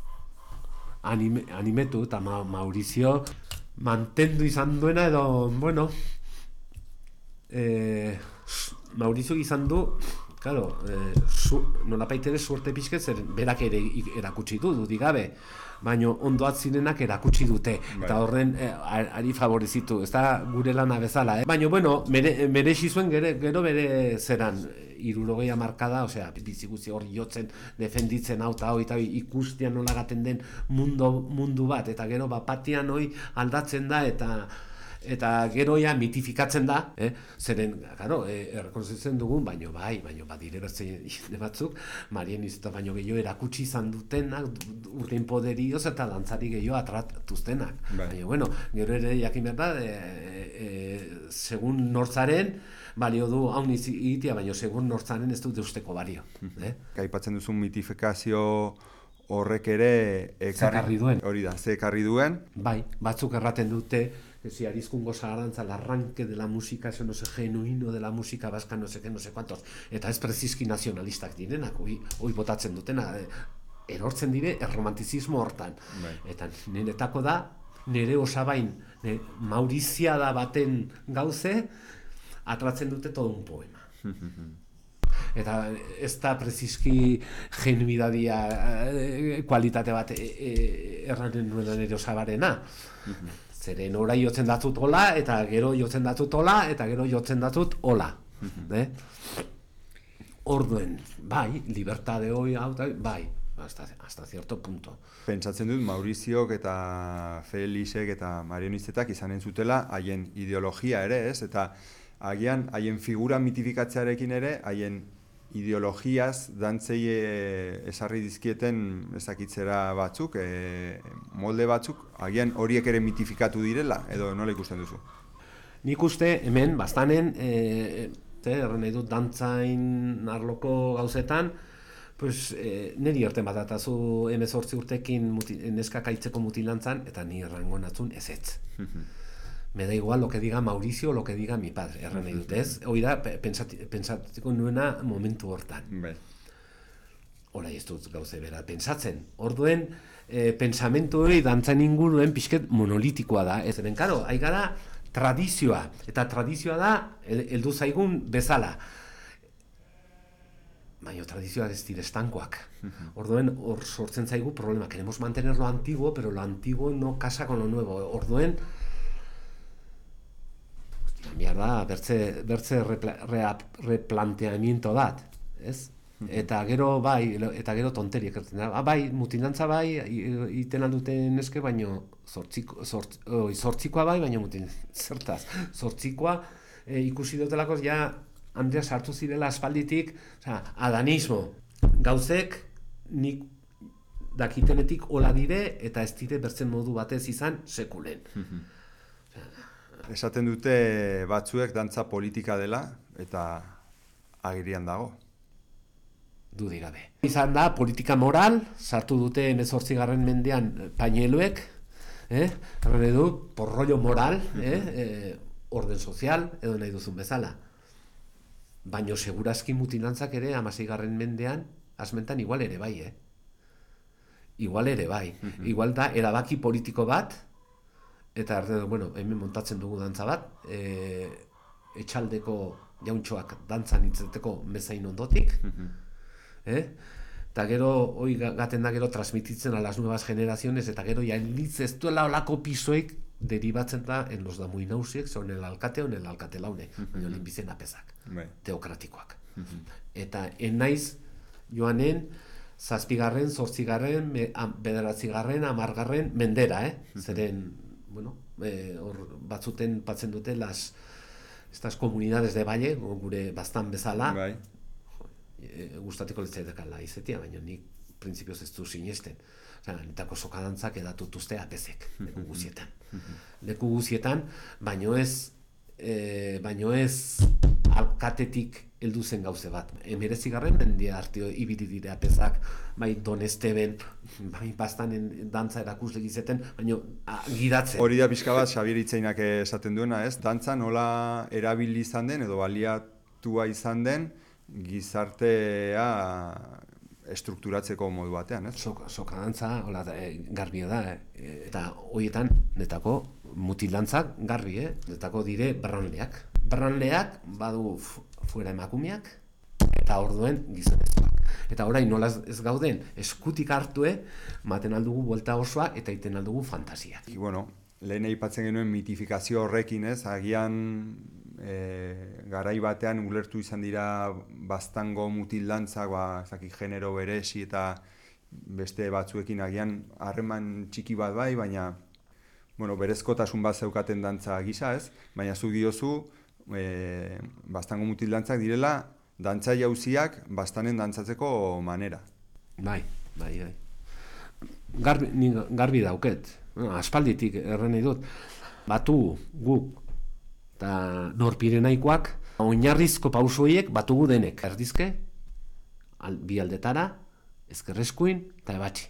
animetu, eta Maurizio mantendu izan duena edo, Maurizio izan du Claro, nolapait ere suerte pixket, zer berak ere erakutsi du gabe, baina ondoat zirenak erakutsi dute, eta horren ari favorizitu, ez da gure lana bezala. Baina, bueno, merexi zuen gero bere zeran, 60 hamarkada, osea, biziguzi hor jotzen, defenditzen hau eta ikustian nola gaten den mundu bat, eta gero bapatian hoi aldatzen da, eta gero ja mitifikatzen da, zeren, claro, errekonozitzen dugun, baino badire bertze batzuk, marienista baino gehiago erakutsi izan dutenak, urtein poderioz eta dantzari gehiago atratuztenak. Baina, bueno, gero ere jakin behar da, segun nortzaren, balio du haun izitia, baina segun nortzaren ez dut usteko balio. Aipatzen duzun mitifikazio horrek ere zekarri duen. Hori da, zekarri duen. Bai, batzuk erraten dute, si Arizkungo Sagarantza, el arranque de la música, eso no sé, genuino de la música vasca, no sé qué, no sé cuántos, eta ez prezizki nazionalistak direnak, hoi botatzen dutena, erortzen dire erromantizismo hortan. Eta niretako da, nire osabain, Maurizia da baten gauze, atratzen dute todo un poema. Eta ez da prezizki genuidadia kualitate bat erranen nuen nire osabarena. Zeren orai jotzen datut hola, eta gero jotzen datut hola, eta gero jotzen datut hola. Orduen, bai, libertade hoi, bai, hasta cierto punto. Pentsatzen dut Mauriziok eta Felixek eta marionistetak izanen zutela haien ideologia ere, ez? Eta agian haien figura mitifikatzearekin ere, haien ideologiaz dantzei esarri dizkieten ezakitzera batzuk, molde batzuk, agian horiek ere mitifikatu direla, edo nola ikusten duzu? Nik uste hemen, bastanen, erren nahi dut dantzain arloko gauzetan, pues, niri erten bat datazu 18 urtekin neskak aitzeko mutilantzan, eta ni errango natzun ezetz. Me da igual lo que diga Mauricio o lo que diga mi padre, erran nahi dut, ez? Hoi da, pensatzeko nuena momentu hortan. Hola, ez dut gauze bera, pentsatzen. Orduen, pensamentu hori dantzan inguruen pixket monolitikoa da. Ez den, karo, haigara tradizioa, eta tradizioa da, heldu zaigun bezala. Baina tradizioak ez dire estankoak. Orduen, hor sortzen zaigu problema. Queremos mantener lo antiguo, pero lo antiguo no casa con lo nuevo. Orduen, mierda, bertze replanteamiento dat, ez? Eta gero bai, eta gero tonteriek ertzen da. Bai, mutilantza bai, iten alduten eske, baino zortzikoa bai, baino zertaz. Zortzikoa ikusi dutelako, ja, Andrea sartu zirela aspalditik, adanismo. Gauzek, nik dakitenetik hola dire, eta ez dire bertzen modu batez izan sekulen. Esaten dute batzuek dantza politika dela, eta agirian dago. Dudik gabe. Izan da, politika moral, sartu dute 18. mendean paineluek, erren edu, por rollo moral, orden sozial, edo nahi duzun bezala. Baina segurazki mutilantzak ere 16. mendean, asmentan igual ere bai, Igual ere bai. Igual da, erabaki politiko bat, eta bueno, hemen montatzen dugu dantza bat, etxaldeko jauntxoak dantzan itzeteko mezain ondotik, eta gero, hoi gaten da gero transmititzen a las nuevas generaciones, eta gero ja ez duela olako pisoik deribatzen da en los damuinausiek, son el alkate o en el alkate laune, olinbizen apezak, teokratikoak. Eta naiz joanen, 7., 8., 9., 10. mendera, zeren, bueno, batzuten patzen dute estas comunidades de valle, gure bastan bezala, gustatiko litzaidekala izetia, baina nik printzipioz ez du sinesten. Nitako sokadantzak edatutuzte apezek, leku guzietan, baino ez alkatetik heldu zen gauze bat. 19. mendia artio ibili dire apezak, bai Don Esteben, bai bastanen dantza erakusle gizeten, baina gidatzen. Hori da pixka bat Xabier Itzeinak esaten duena, ez? Dantza nola erabili izan den, edo baliatua izan den, gizartea estrukturatzeko modu batean, ez? Sokadantza, garbia da, eta horietan, netako, mutilantzak garbi, netako dire berranleak. Berranleak badu fuera emakumeak, eta orduen gizonezkoak. Eta orain nola ez gauden eskutik hartue, maten aldugu buelta osoa eta iten aldugu fantasiak. Bueno, lehen aipatzen genuen mitifikazio horrekin, ez? Agian garai batean ulertu izan dira baztango mutil dantzak, ezakik genero beresi eta beste batzuekin agian harreman txiki bat bai, baina berezkotasun bat zeukaten dantza gisa, ez? Baina zu diozu, baztango mutil dantzak direla dantza jauziak baztanen dantzatzeko manera. Bai. Garbi dauket. Aspalditik erren nahi dut. Batu guk eta norpirenaikoak oinarrizko pausoiek batugu denek. Erdizke, bi aldetara, ezkerreskuin eta ebatzi.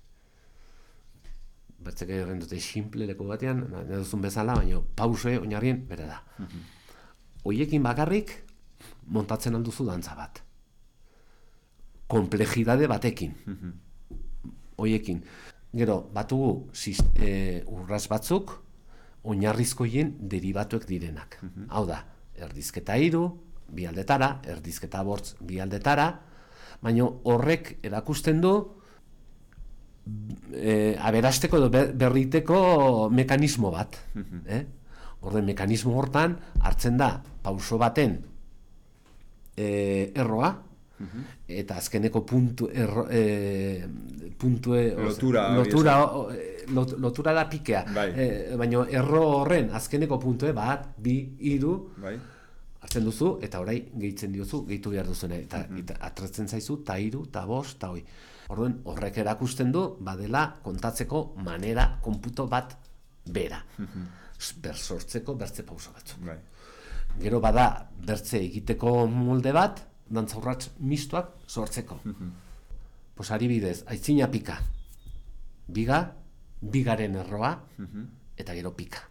Bertzeke erren dute simple leku batean, eduzun bezala, baina pausoe oinarrien bere da. Hoiekin bakarrik montatzen alduzu dantza bat. Komplejidade batekin. Hoiekin. Gero, batugu urras batzuk, oinarrizkoien deribatuek direnak. Hau da, erdizketa 3, bi aldetara, erdizketa 5, bi aldetara, baina horrek erakusten du aberasteko edo berriteko mekanismo bat. Orden mekanismo hortan hartzen da pauso baten erroa, eta azkeneko lotura da pikea. Baina erro horren azkeneko puntue 1, 2, 3 hartzen duzu, eta orai gehitzen diozu, gehitu behar duzune, eta atretzen zaizu, ta 3, ta 5, ta hoi. Orduan, horrek erakusten du, badela kontatzeko manera konputo bat bera. Sortzeko bertze pauso batzuk. Gero bada bertze egiteko molde bat, dantza urrats mistoak sortzeko. Pues adibidez, aitzina pika. Biga, bigaren erroa, eta gero pika.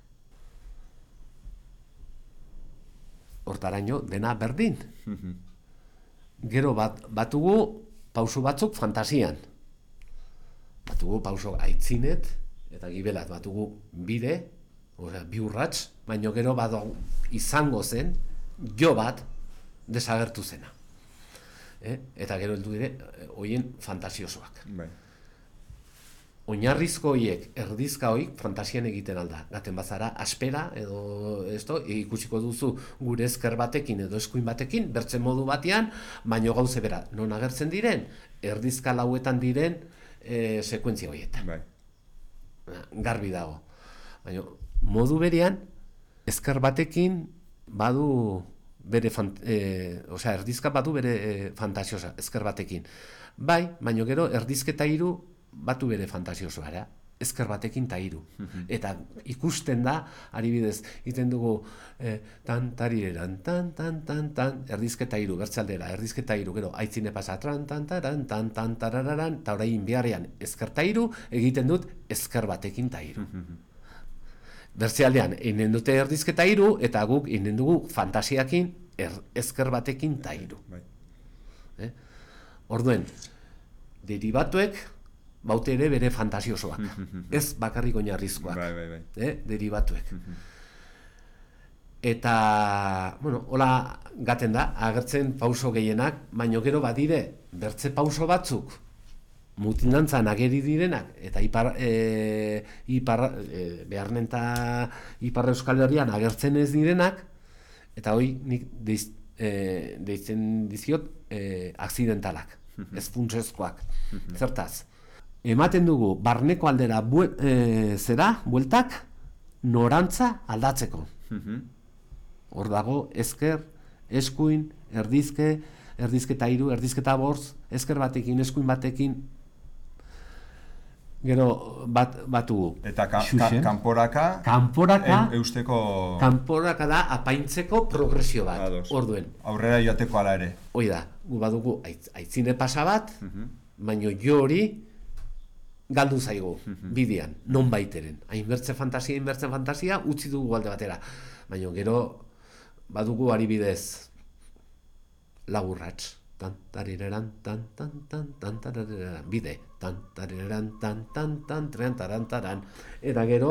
Hortaraino dena berdin. Gero batugu pauso batzuk fantasian. Batugu pauso aitzinet, eta gibelat batugu bide, bi urrats, baina gero izango zen jo bat desagertu zena. Eta gero heldu dire hoien fantasiosoak. Oinarrizko horiek, erdizka horiek fantasian egiten alda. Gaten bazara aspera edo ikusiko duzu gure ezker batekin edo eskuin batekin, bertzen modu batean, baino gauze bera, non agertzen diren, erdizka lauetan diren sekuentzia horietan. Garbi dago. Baina modu berean, ezker batekin badu bere erdizka badu bere fantasiosa, ezker batekin. Bai, baina gero erdizketa 3 batu bere fantasiosoa, ezker batekin ta 3. Eta ikusten da, adibidez, iten dugu tantarireran, tan, erdizketa 3, bertzaldera, erdizketa 3, gero, aitzine pasa, tantarararan, eta orain biharrean ezker 3, egiten dut ezker batekin ta 3. Bertzealdean, egin dute erdizketa 3, eta guk egin dugu fantasiakin ezker batekin ta 3. Orduen, deribatuek baute ere bere fantasiosoak. Ez bakarrik oinarrizkoak. Deribatuek. Eta, hola gaten da, agertzen pauso gehienak, baino gero badire, bertze pauso batzuk, mutindantzan ageri direnak, eta beharnen eta Ipar Euskal Herrian agertzen ez direnak, eta hoi nik deitzen diziot akzidentalak, ez funtsezkoak. Zertaz, ematen dugu barneko aldera bueltak norantza aldatzeko. Hor dago ezker, eskuin, erdizketa 3, erdizketa 5, ezker batekin, eskuin batekin, gero batugu. Eta kanporaka eusteko... Kanporaka da apaintzeko progresio bat, orduen. Aurrera joateko ala ere. Hoi da, badugu aitzine pasa bat, baino jo hori galdu zaigu, bidean, non baiteren. Hainbertze fantasia, utzi dugu alde batera. Baina gero badugu adibidez lagurrats. Tantarireran, tantarireran, bide. Tantarireran, tarantaran. Eta gero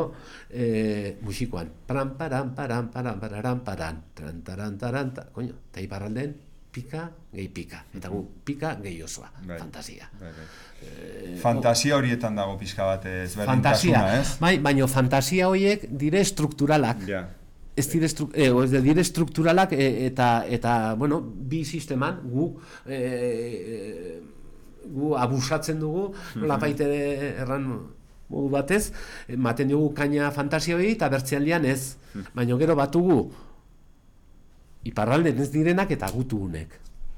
musikoan. Paran, tarantaran, koño, eta iparralden pika, gehi pika. Eta gu, pika, gehi osoa. Fantasia. Fantasia horietan dago pixka bat ezberdintasuna, ez? Bai, baina fantasia horiek dire strukturalak. Ez dire strukturalak eta bueno, bi sisteman gu abusatzen dugu, lapaite erran modu batez, maten dugu kaina fantasia hori eta bertzealdean ez. Baina gero batugu iparralden ez direnak eta gutugunek.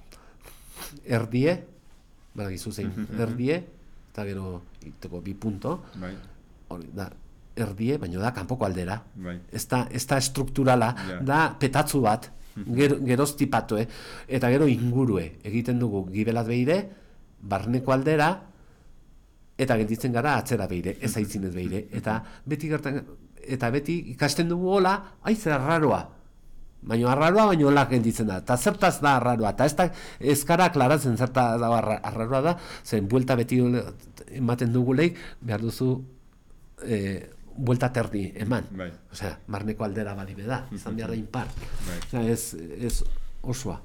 Erdie, badakizu zein, erdie, eta gero iteko bi punto, hori da, erdie, baina da kanpoko aldera. Ez da strukturala, da petatzu bat, geroztipatu, eta gero ingurue. Egiten dugu gibelat behire, barneko aldera, eta gelditzen gara atzera behire, ez aitzinez behire. Eta beti ikasten dugu hola, zer arraroa. Baina arraroa, baina hola gelditzen da. Eta zertaz da arraroa. Eta ez gara klaratzen zerta da arraroa da, zen buelta beti ematen dugu leik, behar duzu buelta terdi eman. Osea, barneko aldera balibe da, izan behar da inpar. Ez osoa.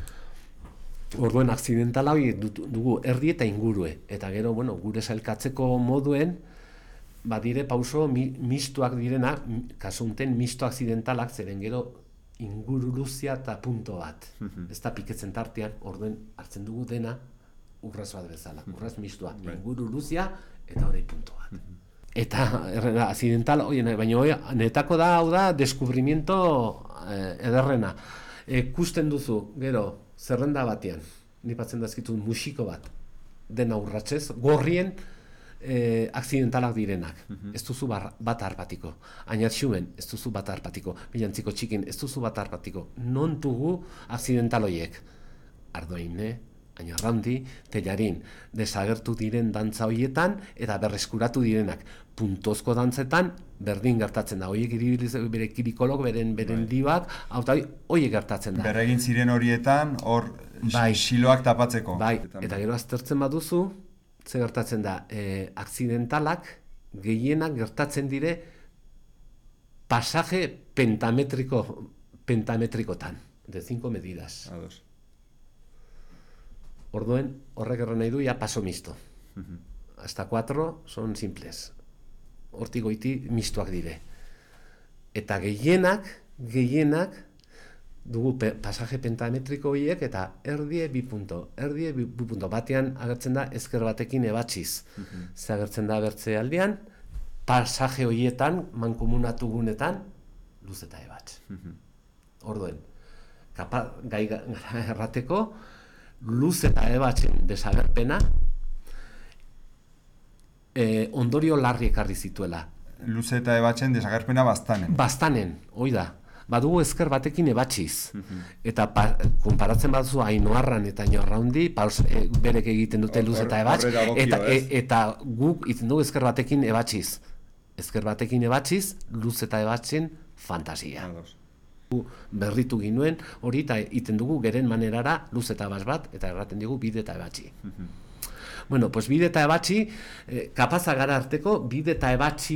Orduen akzidentala hori dugu erdi eta ingurue. Eta gero, bueno, gure sailkatzeko moduen, badire pauso mistuak direna, kasu unten misto akzidentalak, zeren gero inguru luzia eta punto bat. Ez da piketzen tartean, orduen hartzen dugu dena urraz bat bezala. Urraz mistua, inguru luzia eta hori punto bat. Eta akzidental, baina netako da, hau da, deskubrimiento ederrena. Kusten duzu, gero, zerrenda batean, nipatzen dazkitu musiko bat, dena urratzez, gorrien akzidentalak direnak. Ez duzu bat harpatiko. Ainatxumen, ez duzu bat harpatiko. Bilantziko txikin, ez duzu bat harpatiko. Non dugu akzidentaloiek? Ardoine, Añarraundi, Tellarin, desagertu diren dantza horietan eta berreskuratu direnak. Puntozko dantzetan berdin gertatzen da. Horiek bere kirikolog, beren libak, horiek gertatzen da. Berregin ziren horietan, hor siloak tapatzeko. Bai, eta gero aztertzen baduzu, ze gertatzen da, akzidentalak gehienak gertatzen dire pasaje pentametrikotan, de 5 medidas. Orduen, horrek erran nahi du, ya paso misto. Hasta 4 son simples. Hortik goiti mistoak dire. Eta gehienak dugu pasaje pentametriko horiek eta erdie bi punto. Batean agertzen da ezker batekin ebatxiz. Ze agertzen da bertze aldean, pasaje horietan, mankomunatu gunetan, luz eta ebatx. Orduen, gai errateko, luz eta ebatxen desagerpena ondorio larri ekarri zituela. Luz eta ebatxen desagerpena bastanen. Bastanen, hoi da. Badugu ezker batekin ebatxiz. Eta konparatzen baduzu Ainoarran eta Añarraundi, berek egiten dute luz eta ebatx, eta guk iten dugu ezker batekin ebatxiz. Ezker batekin ebatxiz, luz eta ebatxen fantasia. Berritu ginuen hori eta iten dugu geren manerara luz eta ebatx bat, eta erraten dugu bide eta ebatxi. Bueno, pues bide eta ebatxi, kapaza gara arteko, bide eta ebatxi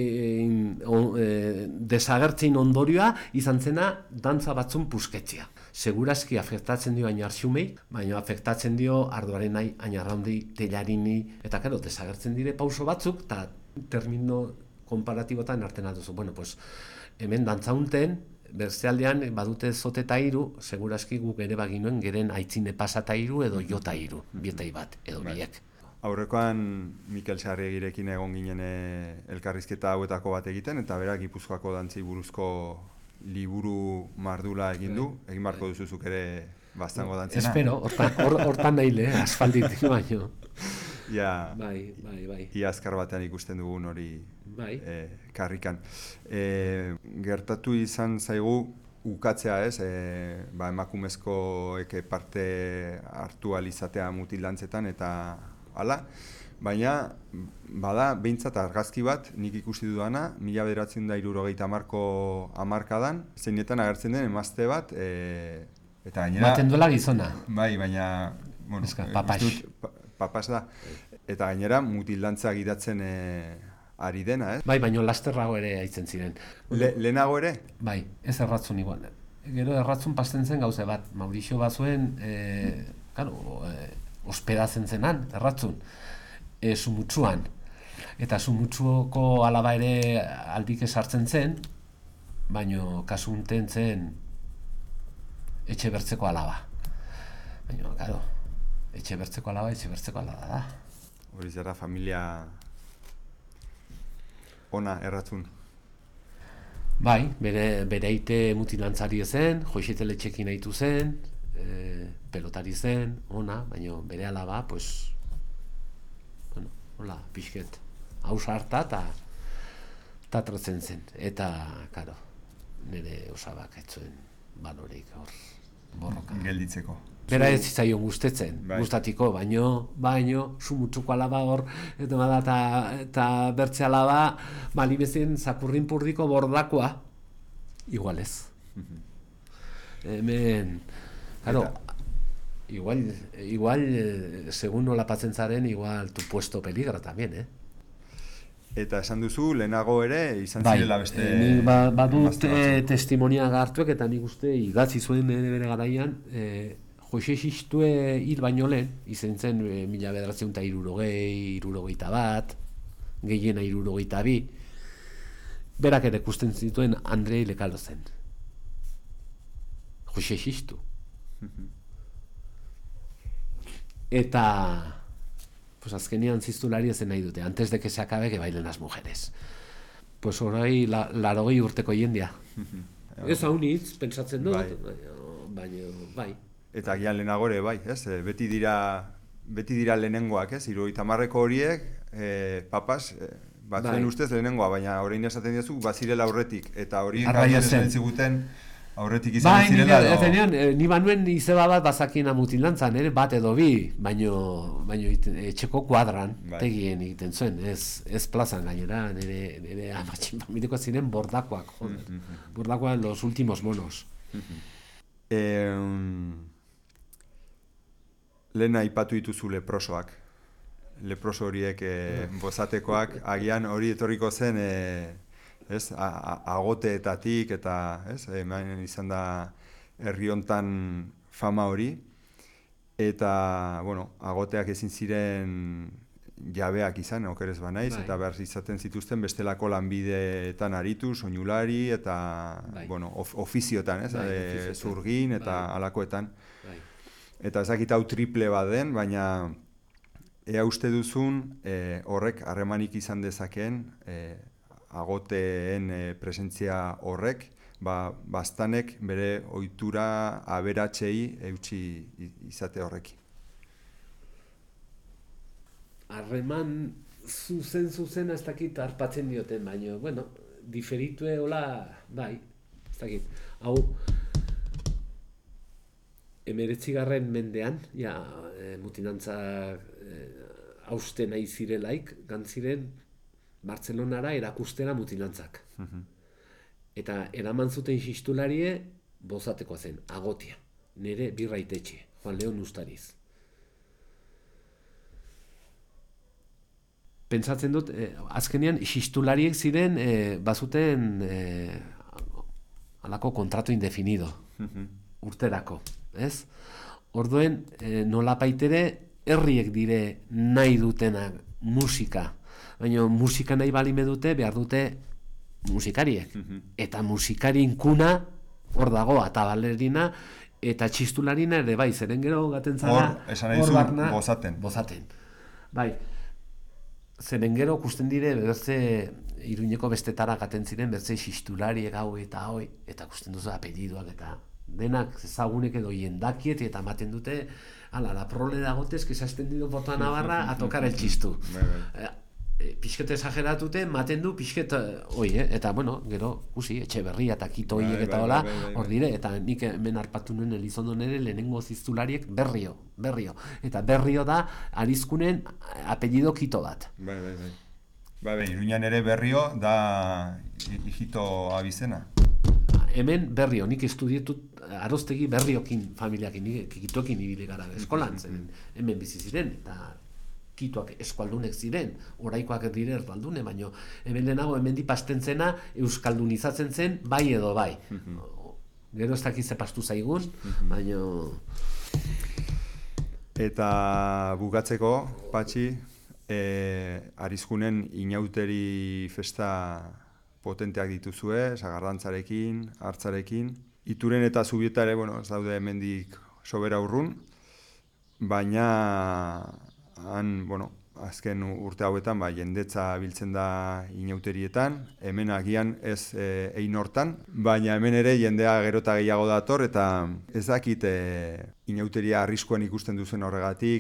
desagertzein ondorioa izan zena dantza batzun pusketzea. Segurazki afektatzen dio Añarxumei, baina afektatzen dio Ardoarenai, Añarraundi, Tellarini, eta gero desagertzen dire pauso batzuk, eta termino komparatibotan artena duzu. Bueno, pues hemen dantzaunten, berzealdean badute zote eta iru, segurazki guk ere baginuen geren aitzine pasa eta iru edo jota iru, bietai bat, edo biek. Aurrekoan Mikel Sarregirekin egon ginen elkarrizketa hauetako bat egiten, eta berak Gipuzkoako dantzi buruzko liburu mardula egin du, egin barko duzuzuk ere bastango dantzena. Espero, hortan nahile, asfalditik baino. Bai. Ia azkar batean ikusten dugun hori karrikan. Gertatu izan zaigu ukatzea ez, emakumezkoek parte hartu alizatea mutil-dantzetan eta hala, baina bada behintzat argazki bat nik ikusi dudana 1970ko hamarkadan, zeinetan agertzen den emazte bat eta gainera... Baten duela gizona. Bai, baina... Papas da. Eta gainera mutil-dantza gidatzen ari dena, ez? Bai, baina lasterrago ere aitzen ziren. Lehenago ere? Bai, ez erratzun igual. gero erratzun pasten zen gauze bat. Maurixo bazuen, hospedatzen zenan, erratzun, sumutsuan. Eta sumutsuoko alaba ere albike sartzen zen, baino kasu unten zen etxe bertzeko alaba. Baina, claro, etxe bertzeko alaba da. Hori zara familia ona erratzun. Bai, bere aite mutilantzari zen, joixeteletxekin aitu zen, pelotari zen, ona, baina bere alaba, pues, bueno, hola, pixket, hausa harta eta trotzen zen. Eta, karo, nire osabak etzuen baloreik hor borroka. Gelditzeko. Bera ez zitzaion gustetzen, Bai. gustatiko, baino, sumutsuko alaba hor, eta bertze alaba, balibezien zakurrin purdiko bordakoa, igual ez. Hemen, claro, igual, segun nola patzen zaren, igual tu puesto peligra también, Eta esan duzu, lehenago ere, izan zirela beste... Nik badut testimonia hartuek, eta nik uste idatzi zuen bere garaian, Jose Xistue hil baino lehen, izen zen 1961, gehiena 62, berak ere ikusten zituen Andrei Lekalo zen. Jose Xistu. Eta, pues azkenian ziztulari ezen nahi dute, antes de que se acabe que bailen las mujeres. Pues horai 80 urteko jendia. Ez haunitz, pentsatzen dut, baina bai. Eta gian lehenago ere, bai, ez? Beti dira lehenengoak, ez? 70ko horiek, papas, batzuen ustez lehenengoa, baina orain esaten diazu, bazirela aurretik, eta horiek esan ziguten aurretik izan zirela. Bai, ni banuen izeba bat bazakina mutilantzan, bat edo bi, baino etxeko kuadran, tegien egiten zuen, ez plazan gainera, nire amatxin familiko ziren bordakoak, joder. Bordakoak los últimos monos. Lehen aipatu dituzu leprosoak. Leproso horiek bozatekoak, agian hori etorriko zen agoteetatik eta hemen izan da herri hontan fama hori. Eta, bueno, agoteak ezin ziren jabeak izan, okerez banaiz, eta behar izaten zituzten bestelako lanbideetan aritu, soinulari eta, bueno, ofiziotan, zurgin eta alakoetan. Eta ezakit hau triple baden, baina ea uste duzun horrek harremanik izan dezakeen agoteen presentzia horrek, baztanek bere ohitura aberatsei eutsi izate horrekin. Harreman zuzen ez dakit harpatzen dioten, baina, bueno, diferitue hola, bai, ez dakit. Hau, 19. mendean, mutinantza hauste nahi zirelaik, gantziren Bartzelonara erakustera mutinantzak. Eta eraman zuten xistularie bozateko zen, agotia, nire birraitetxe, Juan Leon Ustariz. Pentsatzen dut, azkenean xistulariek ziren bazuten alako kontratu indefinido, urterako. Ez? Orduen, nolapaitere herriek dire nahi dutenak musika. Baina musika nahi balime dute, behar dute musikariek. Eta musikarien kuna hor dago, eta balerina, eta txistularina ere bai, zeren gero gaten zara... Hor barna, bozaten. Bai, zeren gero kusten dire, berze Iruñeko bestetara gaten ziren, berze txistulariek hau eta hoi, eta kusten duzu apellidoak eta... denak ezagunek edo jendakiet eta ematen dute la prole de agotes que se ha extendido por toda Navarra a tocar el txistu. Pixket esageratute, ematen du pixket eta bueno, gero, Etxeberria eta Kito hiek eta hola, hor dire, eta nik hemen harpatu nuen Elizondo nere lehenengo ziztulariek Berrio. Eta Berrio da Arizkunen apellido Kito bat. Bai, Iruñan ere Berrio da hijito abizena. Hemen Berrio, nik estudietut Aroztegi Berriokin familiakin, Kitoekin ibili gara eskolan, hemen bizi ziren, eta Kitoak eskualdunek ziren, oraikoak dire erdaldune, baino hemen lehenago hemen dipasten zena euskaldunizatzen zen bai edo bai. Gero ez dakiz pastu zaigun, baina... Eta bukatzeko, Patxi, Arizkunen inauteri festa potenteak dituzue, sagardantzarekin, hartzarekin. Ituren eta Zubieta ere, ez daude hemendik sobera urrun, baina han, azken urte hauetan jendetza biltzen da inauterietan, hemen agian ez ein hortan, baina hemen ere jendea gerota gehiago dator eta ez dakit inauteria arriskuan ikusten duzen horregatik.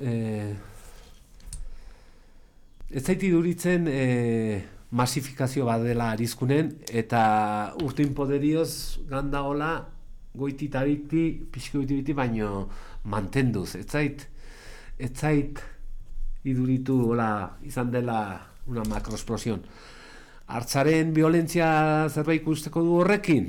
Ez zait iduritzen masifikazio bat dela Arizkunen eta urtein poderioz gandagola goitita biti, baino mantenduz. Ez zait iduritu izan dela una makroexplosión. Hartzaren violentzia zerbait ikusteko du horrekin?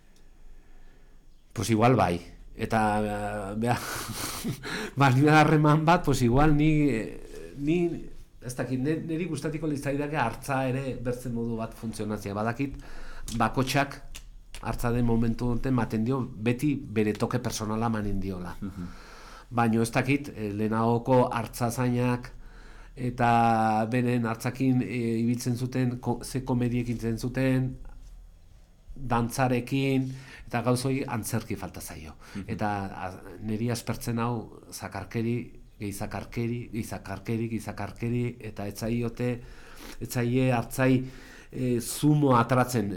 Pues igual bai. Eta nire harreman bat, pues igual ni ez dakit, niri gustatiko litzaidake hartza ere bertzen modu bat funtzionazia. Badakit, bakotxak hartza den momentu duten maten dio, beti bere toke personala manen diola. Baina ez dakit, lehenagoko hartzazainak eta beren hartzakin ibiltzen zuten, ze komediek ibiltzen zuten, dantzarekin, eta gauzoi antzerki falta zaio. Eta niri aspertzen hau gizakarkeri, eta etzaie hartzai zumo atratzen.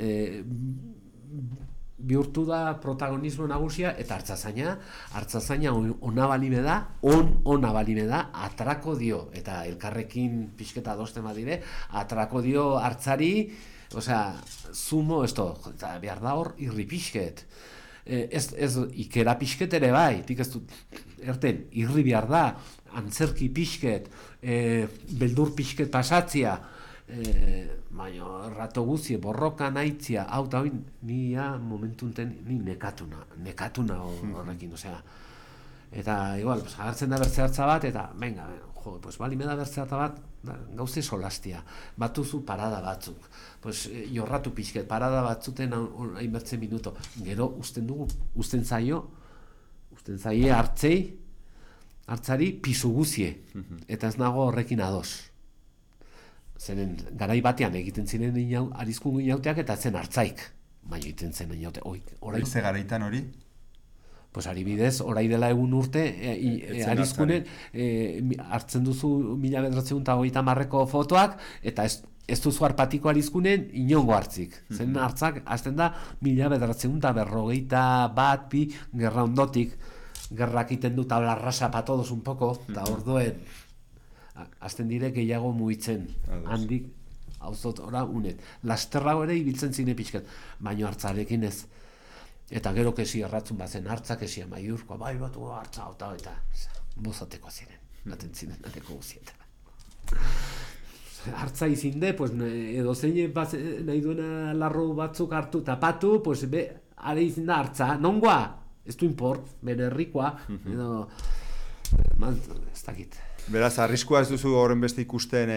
Bihurtu da protagonismo nagusia eta hartzazaina ona balime da, atrako dio, eta elkarrekin pixketa adosten badire, atrako dio hartzari, zumo, eta behar da hor irri pixket. Ez ikera pixket ere bai, tik ez dut, erten, irri behar da, antzerki pixket, beldur pixket pasatzia, baina rato guzie, borroka naitzia, hau eta hori, momentu enten, ni nekatuna horrekin, eta igual, agertzen da bertze hartza bat, eta venga, balime da bertze hartza bat, gauze solastia, batuzu parada batzuk, jorratu pixket, parada batzuten hain bertze minuto, gero usten zaie hartzari pisu guzie, eta ez nago horrekin ados. Zeren garai batean egiten ziren Arizkun inauteak eta zen hartzaik, baina egiten zen inaute. Ze garaitan hori? Adibidez, orai dela egun urte, Arizkunen hartzen duzu 1930ko fotoak, eta ez duzu harpatiko Arizkunen inongo hartzik. Zen hartzak, hasten da 1951, gerra ondotik, gerrak iten du tabla rasa pa todos un poco, eta orduen, azten dire gehiago mugitzen, handik, hauzot, unet. Lasterrago ere ibiltzen zine pixket, baino hartzarekin ez. Eta gero kesi erratzun bazen hartzak, kesi amaiurko, bai batu hartza, eta bozateko ziren, naten ziren nateko guzietara. Hartza izinde, edo zein nahi duena larru batzuk hartu tapatu, are izin da hartza, nongoa? Ez du import, bere herrikoa, edo, ez dakit. Beraz, arriskua ez duzu horren beste ikusten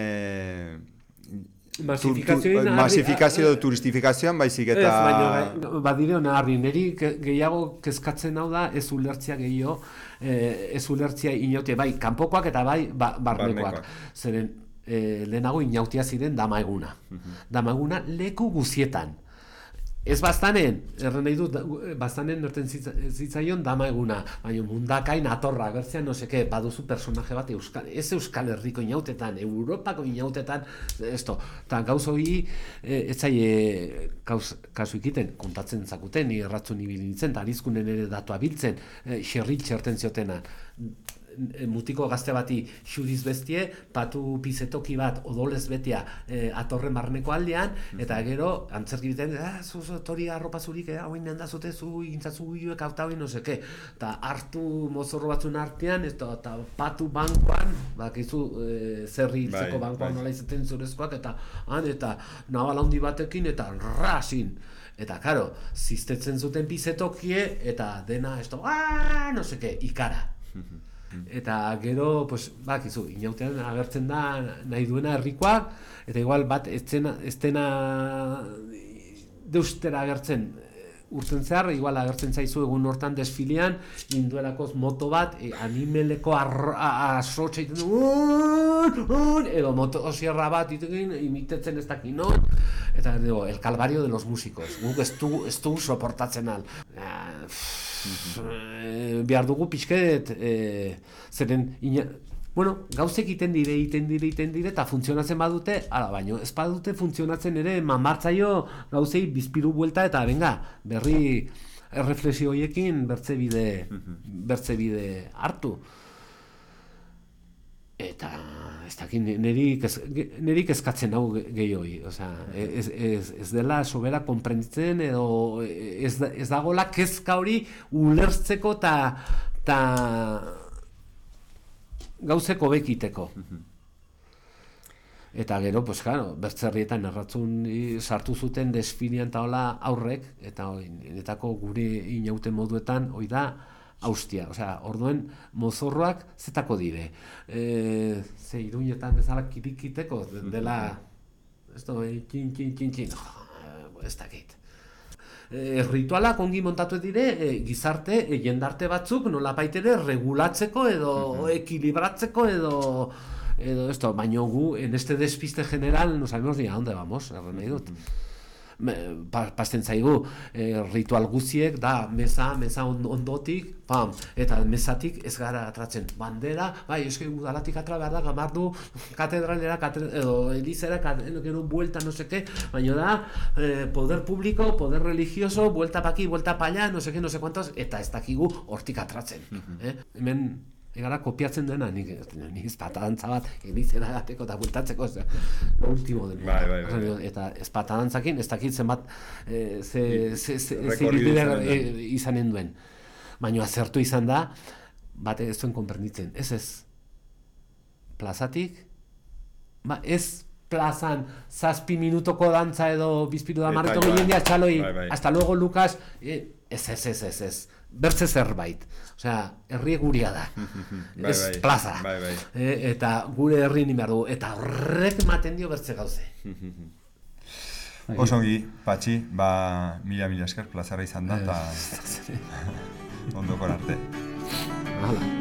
masifikazio edo turistifikazioan, baizik eta... Ez, baina badire hona harri, niri gehiago kezkatzen hau da ez ulertzia gehiago, ez ulertzia inautia, bai, kanpokoak eta bai barnekoak. Zeren, lehenago inautia ziren dama eguna. Dama eguna leku guzietan. Ez bastanen, erren nahi dut, bastanen erten zitzaion dama eguna, baina mundakain atorra, agertzean baduzu personaje bat ez Euskal Herriko inautetan, Europako inautetan, eta gauz hori, ez zaie kasu ikiten, kontatzen zakuten, erratzun ibili nintzen, eta Arizkunen ere datua biltzen, xerrit txerten ziotena, mutiko gazte bati xuriz bestie, patu pizetoki bat odolez betea atorren barneko aldean, eta gero antzerki biten, tori arropa zurik, hauen handazute zu, intzatzu guiuek hauta hori, eta hartu mozorro batzun artean, eta patu bankoan, bakizu zerri hiltzeko bankoan nola izaten zurezkoak, eta nabala handi batekin, eta rasin. Eta, karo, ziztetzen zuten pizetokie, eta dena, ikara. Eta gero, bakizu, inautean agertzen da nahi duena herrikoak, eta igual bat ez dena deustera agertzen urten zehar, igual agertzen zaizu egun hortan desfilean, induelakoz moto bat, animeleko asrotxa iten du, edo motosierra bat iten imitetzen ez dakin non, eta digo, el calvario de los músicos, guk ez du soportatzen al. Behar dugu pixket, zeren, bueno, gauzek iten dire, eta funtzionatzen badute, baino, ez badute funtzionatzen ere, mamartzaio gauzei bizpiru buelta, eta venga, berri erreflexio horiekin bertze bide hartu. Eta, ez dakit, niri kezkatzen hau gehioi, osea, ez dela sobera konprenditzen, edo ez dagoela kezka hori ulertzeko eta gauzeko bekiteko. Eta gero, pues claro, bertzerrietan erratzun sartu zuten desfilean eta hola aurrek, eta netako gure inauten moduetan, hoi da, austia, osea, orduen mozorroak zetako dire. Ze Iruñetan bezala kirikiteko, dela, ez dakit. Ritualak ongi montatu dire, gizarte, jendarte batzuk nolapait ere regulatzeko edo ekilibratzeko edo esto, baino gu en este despiste general no sabemos ni a dónde vamos, nahi dut. Pasten zaigu, ritual guziek da mesa ondotik, eta mesatik ez gara atratzen. Bandera, bai, eske udalatik atra behar da, gamardu katedralera, edo elizera, gero buelta, no seke, baina da, poder público, poder religioso, buelta pa aquí, buelta pa allá, no seke, no sé cuantos, eta ez dakigu hortik atratzen. Hemen, egara kopiatzen duena, nik ezpatadantza bat, elizera gateko eta bueltatzeko, lo último den. Bai. Eta ezpatadantzakin, ez dakit zenbat, ze izanen duen. Baina azertu izan da, bate ez zuen konprenditzen. Ez. Plazatik, ez plazan 7 minutoko dantza edo bizpiru da marreto gehiendia txaloi, hasta luego Lucas, ez. Bertze zerbait. Osea, herri guria da. Ez plaza. Eta gure herri ni behar dugu. Eta horrek ematen dio bertze gauze. Osongi, Patxi, mila esker plazara izan da, eta ondokon arte. Hala.